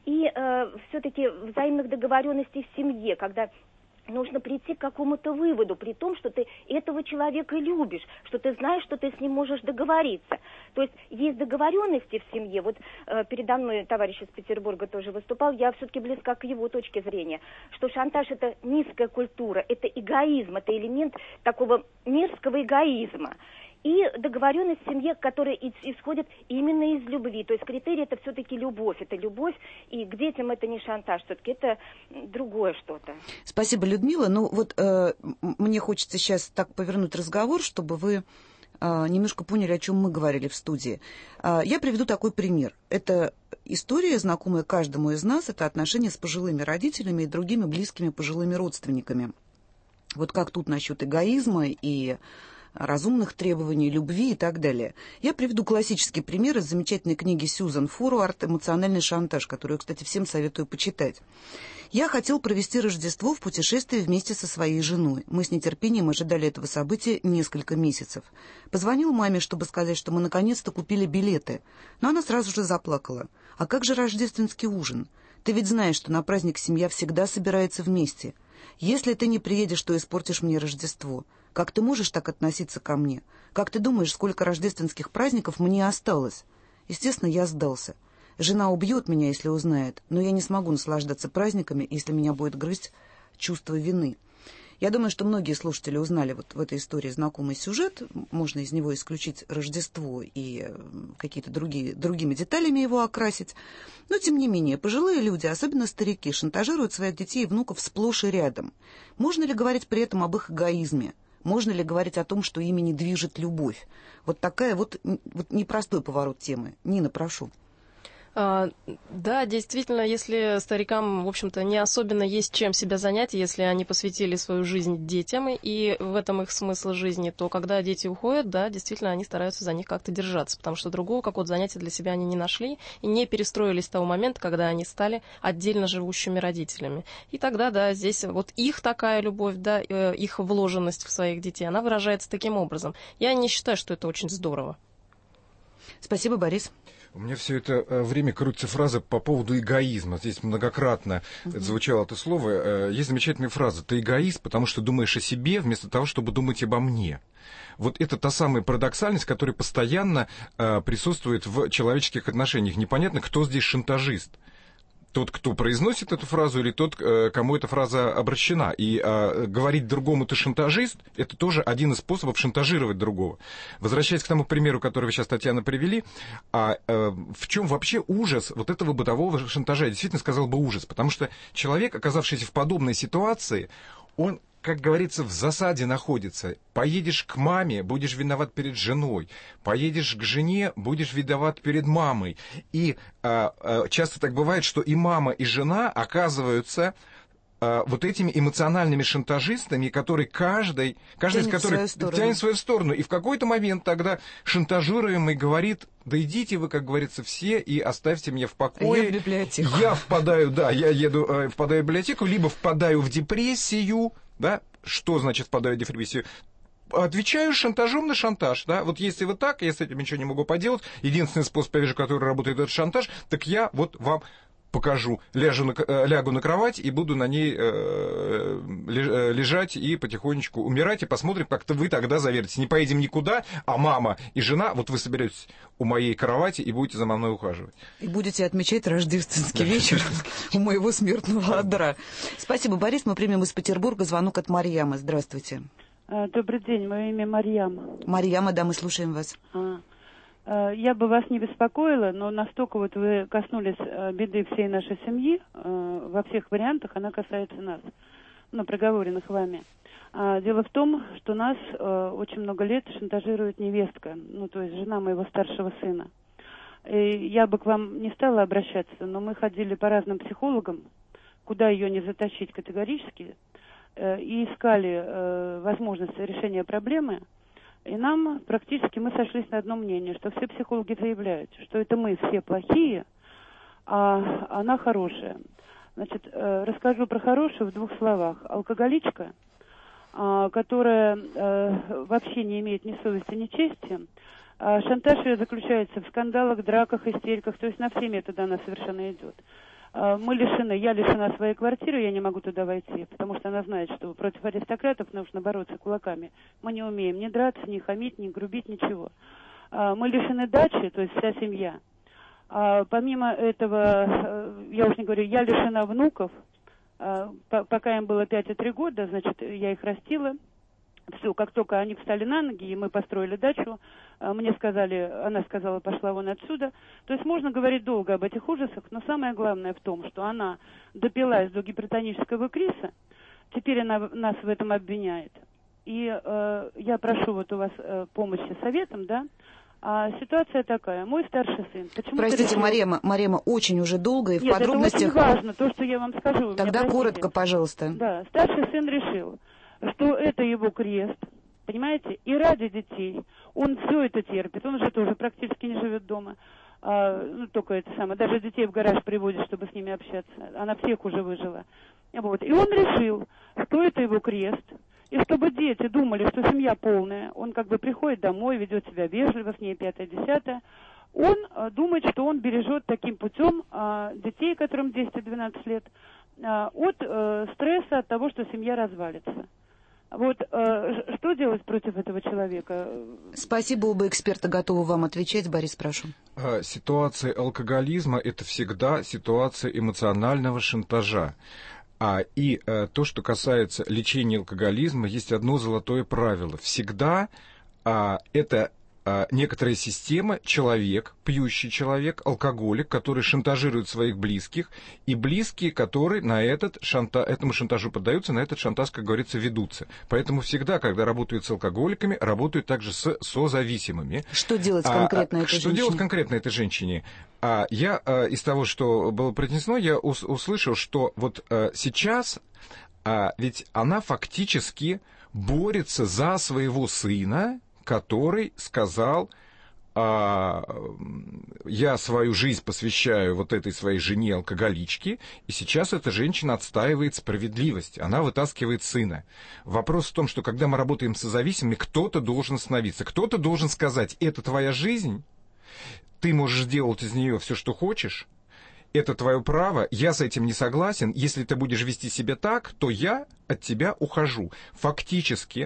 и все-таки взаимных договоренностей в семье, когда нужно прийти к какому-то выводу, при том, что ты этого человека любишь, что ты знаешь, что ты с ним можешь договориться. То есть договоренности в семье. Вот передо мной товарищ из Петербурга тоже выступал, я все-таки близка к его точке зрения, что шантаж — это низкая культура, это эгоизм, это элемент такого мерзкого эгоизма. И договоренность в семье, которая исходит именно из любви. То есть критерий — это все-таки любовь. Это любовь, и к детям это не шантаж. Все-таки это другое что-то. Спасибо, Людмила. Ну вот мне хочется сейчас так повернуть разговор, чтобы вы немножко поняли, о чем мы говорили в студии. Я приведу такой пример. Это история, знакомая каждому из нас. Это отношения с пожилыми родителями и другими близкими пожилыми родственниками. Вот как тут насчет эгоизма и разумных требований, любви и так далее. Я приведу классический пример из замечательной книги Сьюзан Форуарт «Эмоциональный шантаж», которую, кстати, всем советую почитать. Я хотел провести Рождество в путешествии вместе со своей женой. Мы с нетерпением ожидали этого события несколько месяцев. Позвонил маме, чтобы сказать, что мы наконец-то купили билеты. Но она сразу же заплакала. «А как же рождественский ужин? Ты ведь знаешь, что на праздник семья всегда собирается вместе. Если ты не приедешь, то испортишь мне Рождество. Как ты можешь так относиться ко мне? Как ты думаешь, сколько рождественских праздников мне осталось?» Естественно, я сдался. Жена убьет меня, если узнает, но я не смогу наслаждаться праздниками, если меня будет грызть чувство вины. Я думаю, что многие слушатели узнали вот в этой истории знакомый сюжет. Можно из него исключить Рождество и какие-то другими деталями его окрасить. Но, тем не менее, пожилые люди, особенно старики, шантажируют своих детей и внуков сплошь и рядом. Можно ли говорить при этом об их эгоизме? Можно ли говорить о том, что ими не движет любовь? Вот такая вот непростой поворот темы. Нина, прошу. Да, действительно, если старикам, в общем-то, не особенно есть чем себя занять, если они посвятили свою жизнь детям, и в этом их смысл жизни, то когда дети уходят, да, действительно, они стараются за них как-то держаться, потому что другого какого-то занятия для себя они не нашли и не перестроились с того момента, когда они стали отдельно живущими родителями. И тогда, да, здесь вот их такая любовь, да, их вложенность в своих детей, она выражается таким образом. Я не считаю, что это очень здорово. Спасибо, Борис. У меня все это время крутится фраза по поводу эгоизма. Здесь многократно звучало это слово. Есть замечательная фраза: «Ты эгоист, потому что думаешь о себе, вместо того, чтобы думать обо мне». Вот это та самая парадоксальность, которая постоянно присутствует в человеческих отношениях. Непонятно, кто здесь шантажист. Тот, кто произносит эту фразу, или тот, кому эта фраза обращена. И говорить другому «ты шантажист» — это тоже один из способов шантажировать другого. Возвращаясь к тому примеру, который вы сейчас, Татьяна, привели, в чем вообще ужас вот этого бытового шантажа? Я действительно сказал бы ужас, потому что человек, оказавшийся в подобной ситуации, он, как говорится, в засаде находится. Поедешь к маме, будешь виноват перед женой. Поедешь к жене, будешь виноват перед мамой. И часто так бывает, что и мама, и жена оказываются вот этими эмоциональными шантажистами, которые каждый из которых тянет в свою сторону. И в какой-то момент тогда шантажируемый говорит: да идите вы, как говорится, все, и оставьте меня в покое. Я в библиотеку. Я впадаю, да, впадаю в библиотеку, либо впадаю в депрессию, да. Что значит впадаю в депрессию? Отвечаю шантажом на шантаж, да. Вот если вы так, я с этим ничего не могу поделать. Единственный способ, я вижу, который работает, это шантаж, так я вот вам покажу, лягу на кровать и буду на ней лежать и потихонечку умирать, и посмотрим, как-то вы тогда заверите. Не поедем никуда, а мама и жена, вот вы соберетесь у моей кровати и будете за мной ухаживать. И будете отмечать рождественский вечер у моего смертного одра. Спасибо, Борис. Мы примем из Петербурга звонок от Марьямы. Здравствуйте. Добрый день, мое имя Марьяма. Марьяма, да, мы слушаем вас. Я бы вас не беспокоила, но настолько вот вы коснулись беды всей нашей семьи, во всех вариантах она касается нас, проговоренных вами. Дело в том, что нас очень много лет шантажирует невестка, то есть жена моего старшего сына. И я бы к вам не стала обращаться, но мы ходили по разным психологам, куда ее не затащить категорически, и искали возможность решения проблемы. И нам практически мы сошлись на одном мнении, что все психологи заявляют, что это мы все плохие, а она хорошая. Значит, расскажу про хорошую в двух словах. Алкоголичка, которая вообще не имеет ни совести, ни чести. Шантаж ее заключается в скандалах, драках, истериках, то есть на все методы она совершенно идет. Я лишена своей квартиры, я не могу туда войти, потому что она знает, что против аристократов нужно бороться кулаками. Мы не умеем ни драться, ни хамить, ни грубить, ничего. Мы лишены дачи, то есть вся семья. Помимо этого, я уж не говорю, я лишена внуков. Пока им было 5 и 3 года, значит, я их растила. Все, как только они встали на ноги, и мы построили дачу, мне сказали, она сказала, пошла вон отсюда. То есть можно говорить долго об этих ужасах, но самое главное в том, что она допилась до гипертонического криса, теперь она нас в этом обвиняет. И я прошу вот у вас помощи советом, да. А ситуация такая. Мой старший сын. Простите, Марема, очень уже долго и в подробностях. Это очень важно, то, что я вам скажу. Тогда коротко, пожалуйста. Да, старший сын решил, что это его крест, понимаете, и ради детей он все это терпит. Он уже тоже практически не живет дома. Только это самое, даже детей в гараж приводит, чтобы с ними общаться. Она всех уже выжила. Вот. И он решил, что это его крест. И чтобы дети думали, что семья полная, он как бы приходит домой, ведет себя вежливо, с ней 5-10, он думает, что он бережет таким путем детей, которым 10-12 лет, от стресса, от того, что семья развалится. Вот что делать против этого человека? Спасибо, оба эксперта готовы вам отвечать. Борис, прошу. Ситуация алкоголизма – это всегда ситуация эмоционального шантажа. И то, что касается лечения алкоголизма, есть одно золотое правило. Всегда это некоторая система, человек, пьющий человек, алкоголик, который шантажирует своих близких, и близкие, которые этому шантажу поддаются, на этот шантаж, как говорится, ведутся. Поэтому всегда, когда работают с алкоголиками, работают также с созависимыми. Что делать конкретно этой женщине? Что делать конкретно этой женщине? Я из того, что было произнесено, я услышал, что вот сейчас ведь она фактически борется за своего сына, который сказал, я свою жизнь посвящаю вот этой своей жене алкоголичке, и сейчас эта женщина отстаивает справедливость, она вытаскивает сына. Вопрос в том, что когда мы работаем с созависимыми, кто-то должен остановиться, кто-то должен сказать, это твоя жизнь, ты можешь делать из нее все, что хочешь, это твое право, я с этим не согласен, если ты будешь вести себя так, то я от тебя ухожу. Фактически,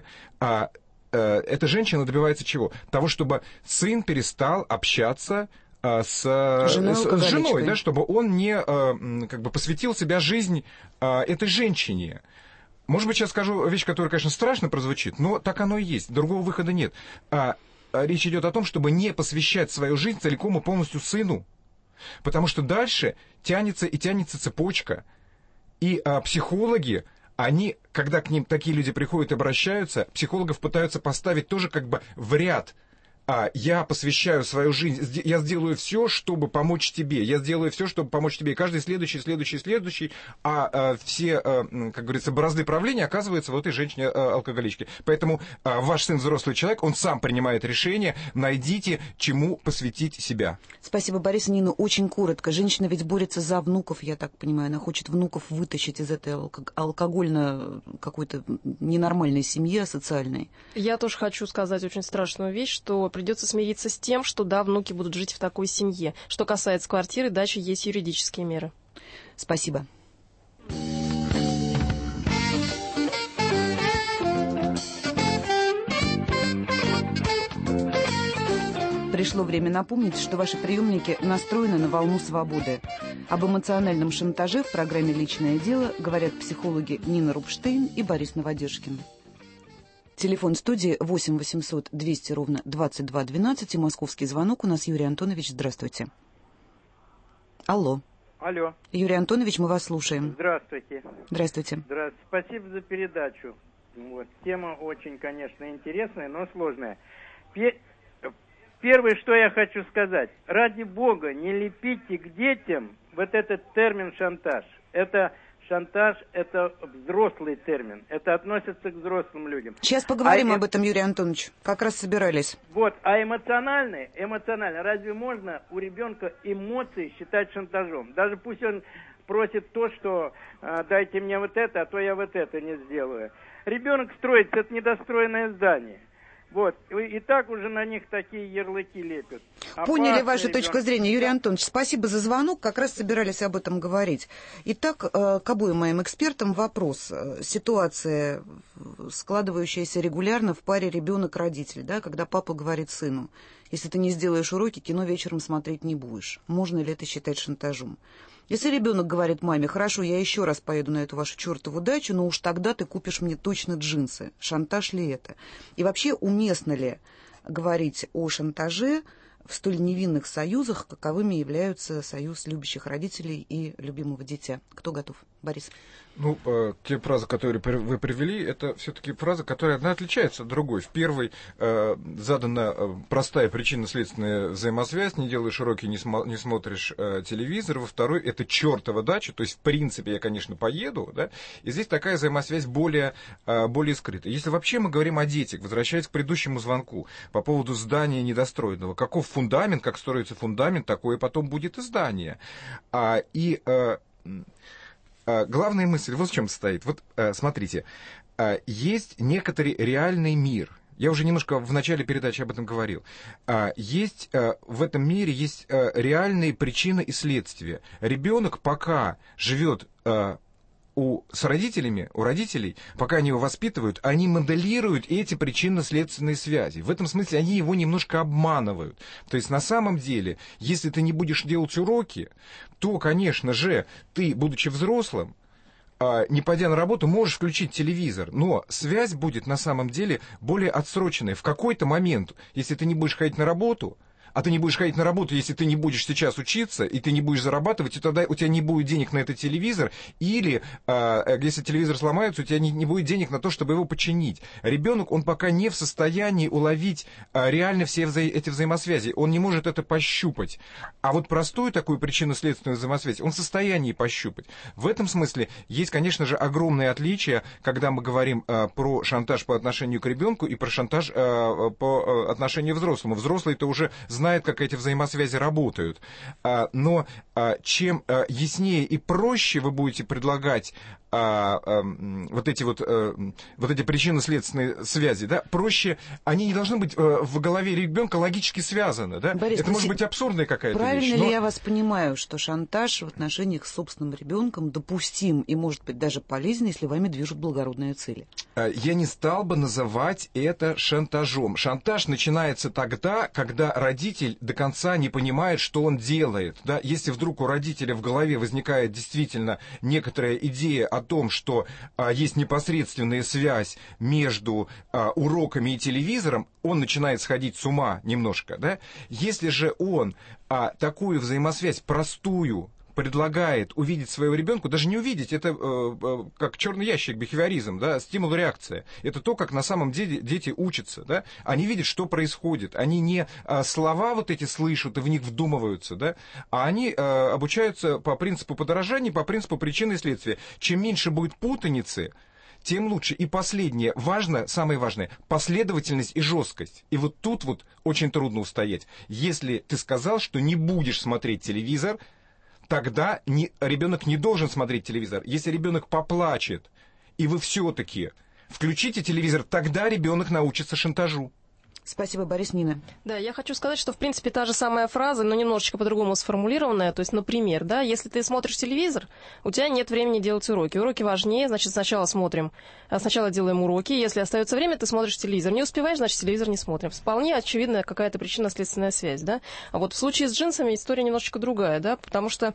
эта женщина добивается чего? Того, чтобы сын перестал общаться с женой, да, чтобы он не посвятил себя жизнь этой женщине. Может быть, сейчас скажу вещь, которая, конечно, страшно прозвучит, но так оно и есть, другого выхода нет. Речь идет о том, чтобы не посвящать свою жизнь целиком и полностью сыну, потому что дальше тянется и тянется цепочка, и психологи, они, когда к ним такие люди приходят и обращаются, психологов пытаются поставить тоже как бы в ряд. Я посвящаю свою жизнь, я сделаю все, чтобы помочь тебе, я сделаю все, чтобы помочь тебе. И каждый следующий, все, как говорится, бразды правления оказываются в этой женщине-алкоголичке. Поэтому ваш сын взрослый человек, он сам принимает решение, найдите, чему посвятить себя. Спасибо, Борис. Нина, очень коротко. Женщина ведь борется за внуков, я так понимаю, она хочет внуков вытащить из этой алкогольно какой-то ненормальной семьи, асоциальной. Я тоже хочу сказать очень страшную вещь, что придется смириться с тем, что да, внуки будут жить в такой семье. Что касается квартиры, дачи, есть юридические меры. Спасибо. Пришло время напомнить, что ваши приемники настроены на волну свободы. Об эмоциональном шантаже в программе «Личное дело» говорят психологи Нина Рубштейн и Борис Новодержкин. Телефон студии 8 800 200 ровно 22 12 и московский звонок. У нас Юрий Антонович. Здравствуйте. Алло. Алло. Юрий Антонович, мы вас слушаем. Здравствуйте. Здравствуйте. Здравствуйте. Спасибо за передачу. Вот. Тема очень, конечно, интересная, но сложная. Первое, что я хочу сказать. Ради Бога, не лепите к детям вот этот термин «шантаж». Шантаж – это взрослый термин. Это относится к взрослым людям. Сейчас поговорим об этом, Юрий Антонович. Как раз собирались. Вот. А эмоциональный, разве можно у ребенка эмоции считать шантажом? Даже пусть он просит то, что дайте мне вот это, а то я вот это не сделаю. Ребенок строится, это недостроенное здание. Вот. И так уже на них такие ярлыки лепят. Поняли вашу точку зрения, Юрий Антонович. Спасибо за звонок. Как раз собирались об этом говорить. Итак, к обоим моим экспертам вопрос. Ситуация, складывающаяся регулярно в паре ребенок-родитель, да, когда папа говорит сыну: если ты не сделаешь уроки, кино вечером смотреть не будешь. Можно ли это считать шантажом? Если ребенок говорит маме: хорошо, я еще раз поеду на эту вашу чертову дачу, но уж тогда ты купишь мне точно джинсы. Шантаж ли это? И вообще, уместно ли говорить о шантаже в столь невинных союзах, каковыми являются союз любящих родителей и любимого дитя? Кто готов? Борис. Ну, те фразы, которые вы привели, это все-таки фразы, которые одна отличается от другой. В первой задана простая причинно-следственная взаимосвязь: не делаешь уроки, не смотришь телевизор. Во второй — это чертова дача, то есть, в принципе, я, конечно, поеду, да, и здесь такая взаимосвязь более скрыта. Если вообще мы говорим о детях, возвращаясь к предыдущему звонку по поводу здания недостроенного, каков фундамент, как строится фундамент, такое потом будет и здание. Главная мысль вот в чем состоит. Вот смотрите, есть некоторый реальный мир. Я уже немножко в начале передачи об этом говорил. Есть в этом мире есть реальные причины и следствия. Ребенок пока живет с родителями, у родителей, пока они его воспитывают, они моделируют эти причинно-следственные связи. В этом смысле они его немножко обманывают. То есть на самом деле, если ты не будешь делать уроки, то, конечно же, ты, будучи взрослым, не пойдя на работу, можешь включить телевизор, но связь будет на самом деле более отсроченная. В какой-то момент, если ты не будешь ходить на работу, а ты не будешь ходить на работу, если ты не будешь сейчас учиться, и ты не будешь зарабатывать, и тогда у тебя не будет денег на этот телевизор, или если телевизор сломается, у тебя не будет денег на то, чтобы его починить. Ребенок, он пока не в состоянии уловить реально все эти взаимосвязи, он не может это пощупать. А вот простую такую причинно-следственную взаимосвязь он в состоянии пощупать. В этом смысле есть, конечно же, огромное отличие, когда мы говорим про шантаж по отношению к ребенку и про шантаж по отношению к взрослому. Взрослый-то уже знает, как эти взаимосвязи работают. Но чем яснее и проще вы будете предлагать вот эти причинно-следственные связи, да, проще, они не должны быть в голове ребенка логически связаны, да? Борис, это может быть абсурдная какая-то правильно вещь. Правильно ли я вас понимаю, что шантаж в отношениях с собственным ребенком допустим и может быть даже полезен, если вами движут благородные цели? Я не стал бы называть это шантажом. Шантаж начинается тогда, когда родитель до конца не понимает, что он делает, да? Если вдруг у родителя в голове возникает действительно некоторая идея о том, что есть непосредственная связь между уроками и телевизором, он начинает сходить с ума немножко, да? Если же он такую взаимосвязь простую предлагает увидеть своего ребенка, даже не увидеть, это как черный ящик, бихевиоризм, да, стимул-реакция. Это то, как на самом деле дети учатся, да. Они видят, что происходит. Они не слова вот эти слышат и в них вдумываются, да, а они обучаются по принципу подражания, по принципу причины и следствия. Чем меньше будет путаницы, тем лучше. И последнее, самое важное, последовательность и жесткость. И вот тут вот очень трудно устоять. Если ты сказал, что не будешь смотреть телевизор, тогда ребенок не должен смотреть телевизор. Если ребенок поплачет, и вы все-таки включите телевизор, тогда ребенок научится шантажу. Спасибо, Борис. Нина. Да, я хочу сказать, что, в принципе, та же самая фраза, но немножечко по-другому сформулированная. То есть, например, да, если ты смотришь телевизор, у тебя нет времени делать уроки. Уроки важнее, значит, сначала делаем уроки. Если остается время, ты смотришь телевизор. Не успеваешь, значит, телевизор не смотрим. Вполне очевидная какая-то причинно-следственная связь, да. А вот в случае с джинсами история немножечко другая, да, потому что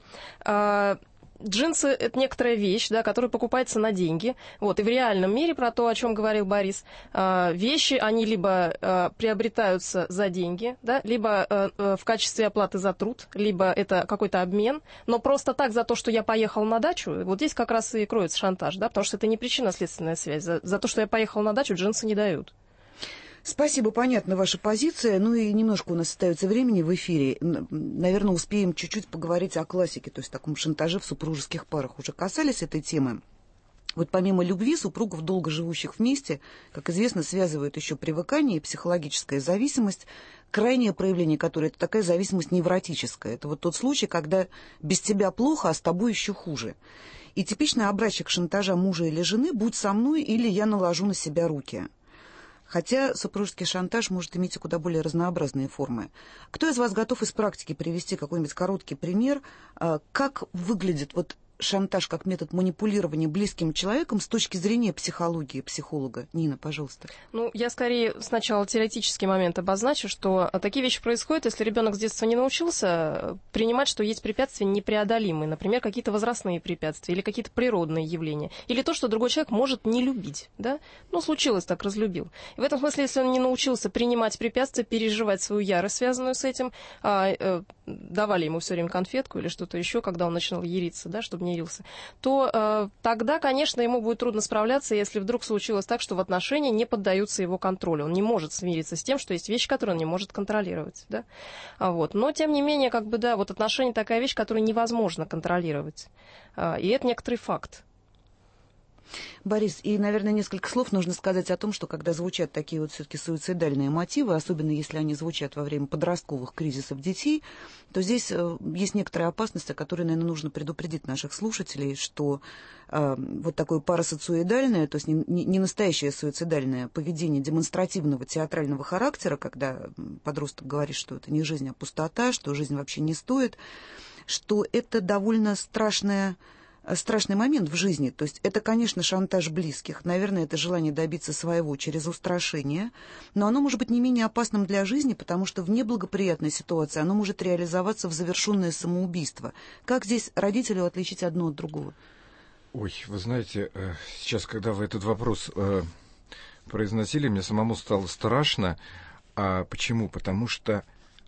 джинсы – это некоторая вещь, да, которая покупается на деньги. Вот, и в реальном мире, про то, о чем говорил Борис, вещи, они либо приобретаются за деньги, да, либо в качестве оплаты за труд, либо это какой-то обмен. Но просто так за то, что я поехал на дачу, вот здесь как раз и кроется шантаж, да, потому что это не причинно-следственная связь. За то, что я поехал на дачу, джинсы не дают. Спасибо, понятна ваша позиция. Ну и немножко у нас остается времени в эфире. Наверное, успеем чуть-чуть поговорить о классике, то есть таком шантаже в супружеских парах. Уже касались этой темы. Вот помимо любви супругов, долго живущих вместе, как известно, связывают еще привыкание и психологическая зависимость, крайнее проявление которой это такая зависимость невротическая. Это вот тот случай, когда без тебя плохо, а с тобой еще хуже. И типичный образчик шантажа мужа или жены: будь со мной, или я наложу на себя руки. Хотя супружеский шантаж может иметь и куда более разнообразные формы. Кто из вас готов из практики привести какой-нибудь короткий пример, как выглядит вот шантаж как метод манипулирования близким человеком с точки зрения психологии, психолога? Нина, пожалуйста. Ну, я скорее сначала теоретический момент обозначу, что такие вещи происходят, если ребенок с детства не научился принимать, что есть препятствия непреодолимые, например, какие-то возрастные препятствия или какие-то природные явления, или то, что другой человек может не любить, да? Ну, случилось так, разлюбил. И в этом смысле, если он не научился принимать препятствия, переживать свою ярость, связанную с этим, давали ему все время конфетку или что-то еще, когда он начинал яриться, да, чтобы не ярился, то тогда, конечно, ему будет трудно справляться, если вдруг случилось так, что в отношении не поддаются его контролю. Он не может смириться с тем, что есть вещи, которые он не может контролировать. Да? Вот. Но, тем не менее, как бы, да, вот отношения такая вещь, которую невозможно контролировать. И это некоторый факт. Борис, и, наверное, несколько слов нужно сказать о том, что когда звучат такие вот все-таки суицидальные мотивы, особенно если они звучат во время подростковых кризисов детей, то здесь есть некоторая опасность, о которой, наверное, нужно предупредить наших слушателей, что вот такое парасоциоидальное, то есть не настоящее суицидальное поведение демонстративного театрального характера, когда подросток говорит, что это не жизнь, а пустота, что жизнь вообще не стоит, что это довольно страшный момент в жизни. То есть это, конечно, шантаж близких. Наверное, это желание добиться своего через устрашение. Но оно может быть не менее опасным для жизни, потому что в неблагоприятной ситуации оно может реализоваться в завершенное самоубийство. Как здесь родителю отличить одно от другого? Ой, вы знаете, сейчас, когда вы этот вопрос произносили, мне самому стало страшно. Почему? Потому что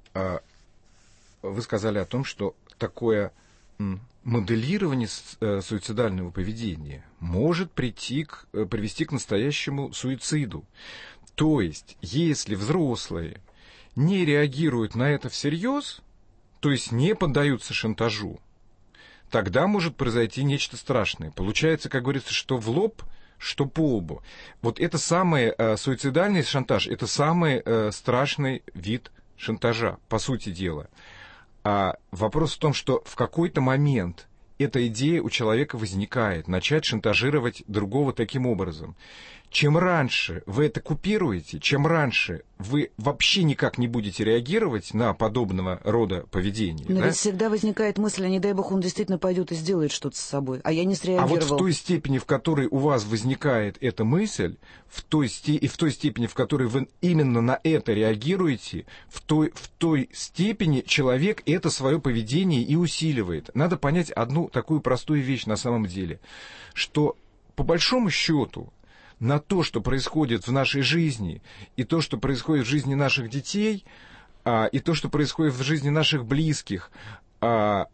вы сказали о том, что такое моделирование суицидального поведения может привести к настоящему суициду. То есть, если взрослые не реагируют на это всерьез, то есть не поддаются шантажу, тогда может произойти нечто страшное. Получается, как говорится, что в лоб, что по лбу. Вот это самый суицидальный шантаж, это самый страшный вид шантажа, по сути дела. А вопрос в том, что в какой-то момент эта идея у человека возникает, начать шантажировать другого таким образом. Чем раньше вы это купируете, чем раньше вы вообще никак не будете реагировать на подобного рода поведение. Но ведь всегда возникает мысль, а не дай бог он действительно пойдет и сделает что-то с собой, а я не среагировал. А вот в той степени, в которой у вас возникает эта мысль, в той степени, в которой вы именно на это реагируете, в той степени человек это свое поведение и усиливает. Надо понять одну такую простую вещь на самом деле, что по большому счету на то, что происходит в нашей жизни, и то, что происходит в жизни наших детей, и то, что происходит в жизни наших близких, от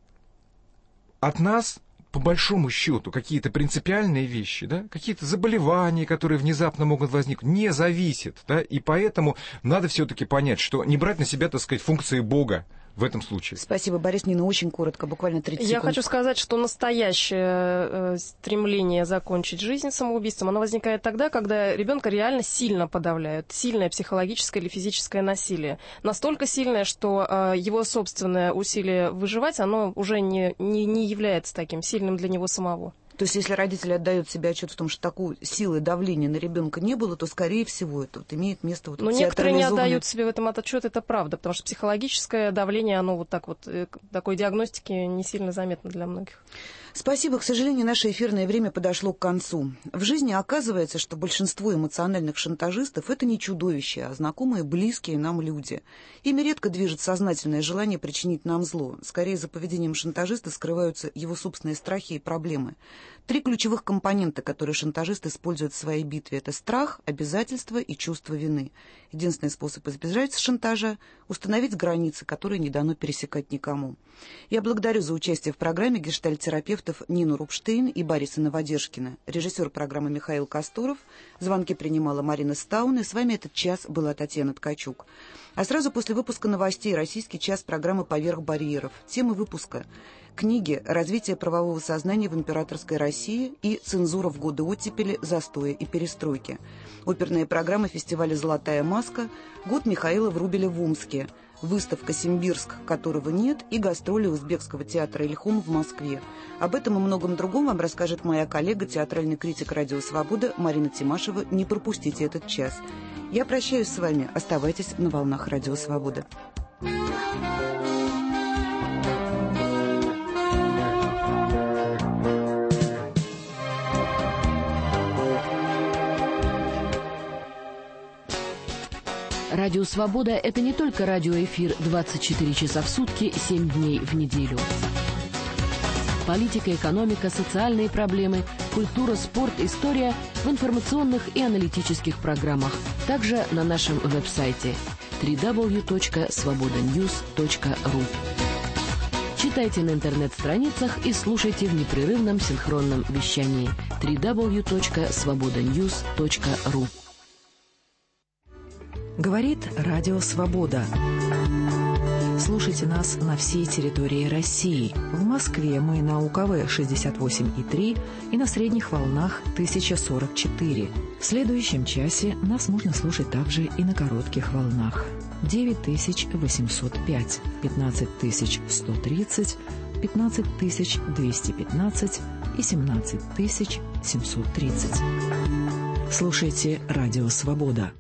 нас, по большому счету, какие-то принципиальные вещи, да, какие-то заболевания, которые внезапно могут возникнуть, не зависят. Да, и поэтому надо все-таки понять, что не брать на себя, так сказать, функции Бога в этом случае. Спасибо, Борис. Нина, очень коротко, буквально 30 секунд. Я хочу сказать, что настоящее стремление закончить жизнь самоубийством, оно возникает тогда, когда ребенка реально сильно подавляют. Сильное психологическое или физическое насилие. Настолько сильное, что его собственное усилие выживать, оно уже не является таким сильным для него самого. То есть, если родители отдают себе отчет в том, что такой силы давления на ребенка не было, то, скорее всего, это вот имеет место вот. Но некоторые не отдают себе в этом отчет, это правда, потому что психологическое давление, оно вот так вот, такой диагностики не сильно заметно для многих. Спасибо. К сожалению, наше эфирное время подошло к концу. В жизни оказывается, что большинство эмоциональных шантажистов – это не чудовища, а знакомые, близкие нам люди. Ими редко движет сознательное желание причинить нам зло. Скорее, за поведением шантажиста скрываются его собственные страхи и проблемы. 3 ключевых компонента, которые шантажист использует в своей битве – это страх, обязательства и чувство вины. Единственный способ избежать шантажа – установить границы, которые не дано пересекать никому. Я благодарю за участие в программе гештальт-терапевтов Нину Рубштейн и Бориса Новодержкина, режиссер программы Михаил Косторов. Звонки принимала Марина Стаун, и с вами этот час была Татьяна Ткачук. А сразу после выпуска новостей «Российский час» программы «Поверх барьеров». Темы выпуска – книги «Развитие правового сознания в императорской России» и «Цензура в годы оттепели, застоя и перестройки». Оперная программа фестиваля «Золотая маска», год Михаила Врубеля в Омске, выставка «Симбирск, которого нет» и гастроли узбекского театра «Ильхом» в Москве. Об этом и многом другом вам расскажет моя коллега, театральный критик «Радио Свобода» Марина Тимашева. Не пропустите этот час. Я прощаюсь с вами. Оставайтесь на волнах «Радио Свобода». Радио «Свобода» — это не только радиоэфир 24 часа в сутки, 7 дней в неделю. Политика, экономика, социальные проблемы, культура, спорт, история в информационных и аналитических программах. Также на нашем веб-сайте www.svobodanews.ru. Читайте на интернет-страницах и слушайте в непрерывном синхронном вещании www.svobodanews.ru. Говорит Радио Свобода. Слушайте нас на всей территории России. В Москве мы на УКВ 68,3 и на средних волнах 1044. В следующем часе нас можно слушать также и на коротких волнах. 9805, 15130, 15215 и 17730. Слушайте Радио Свобода.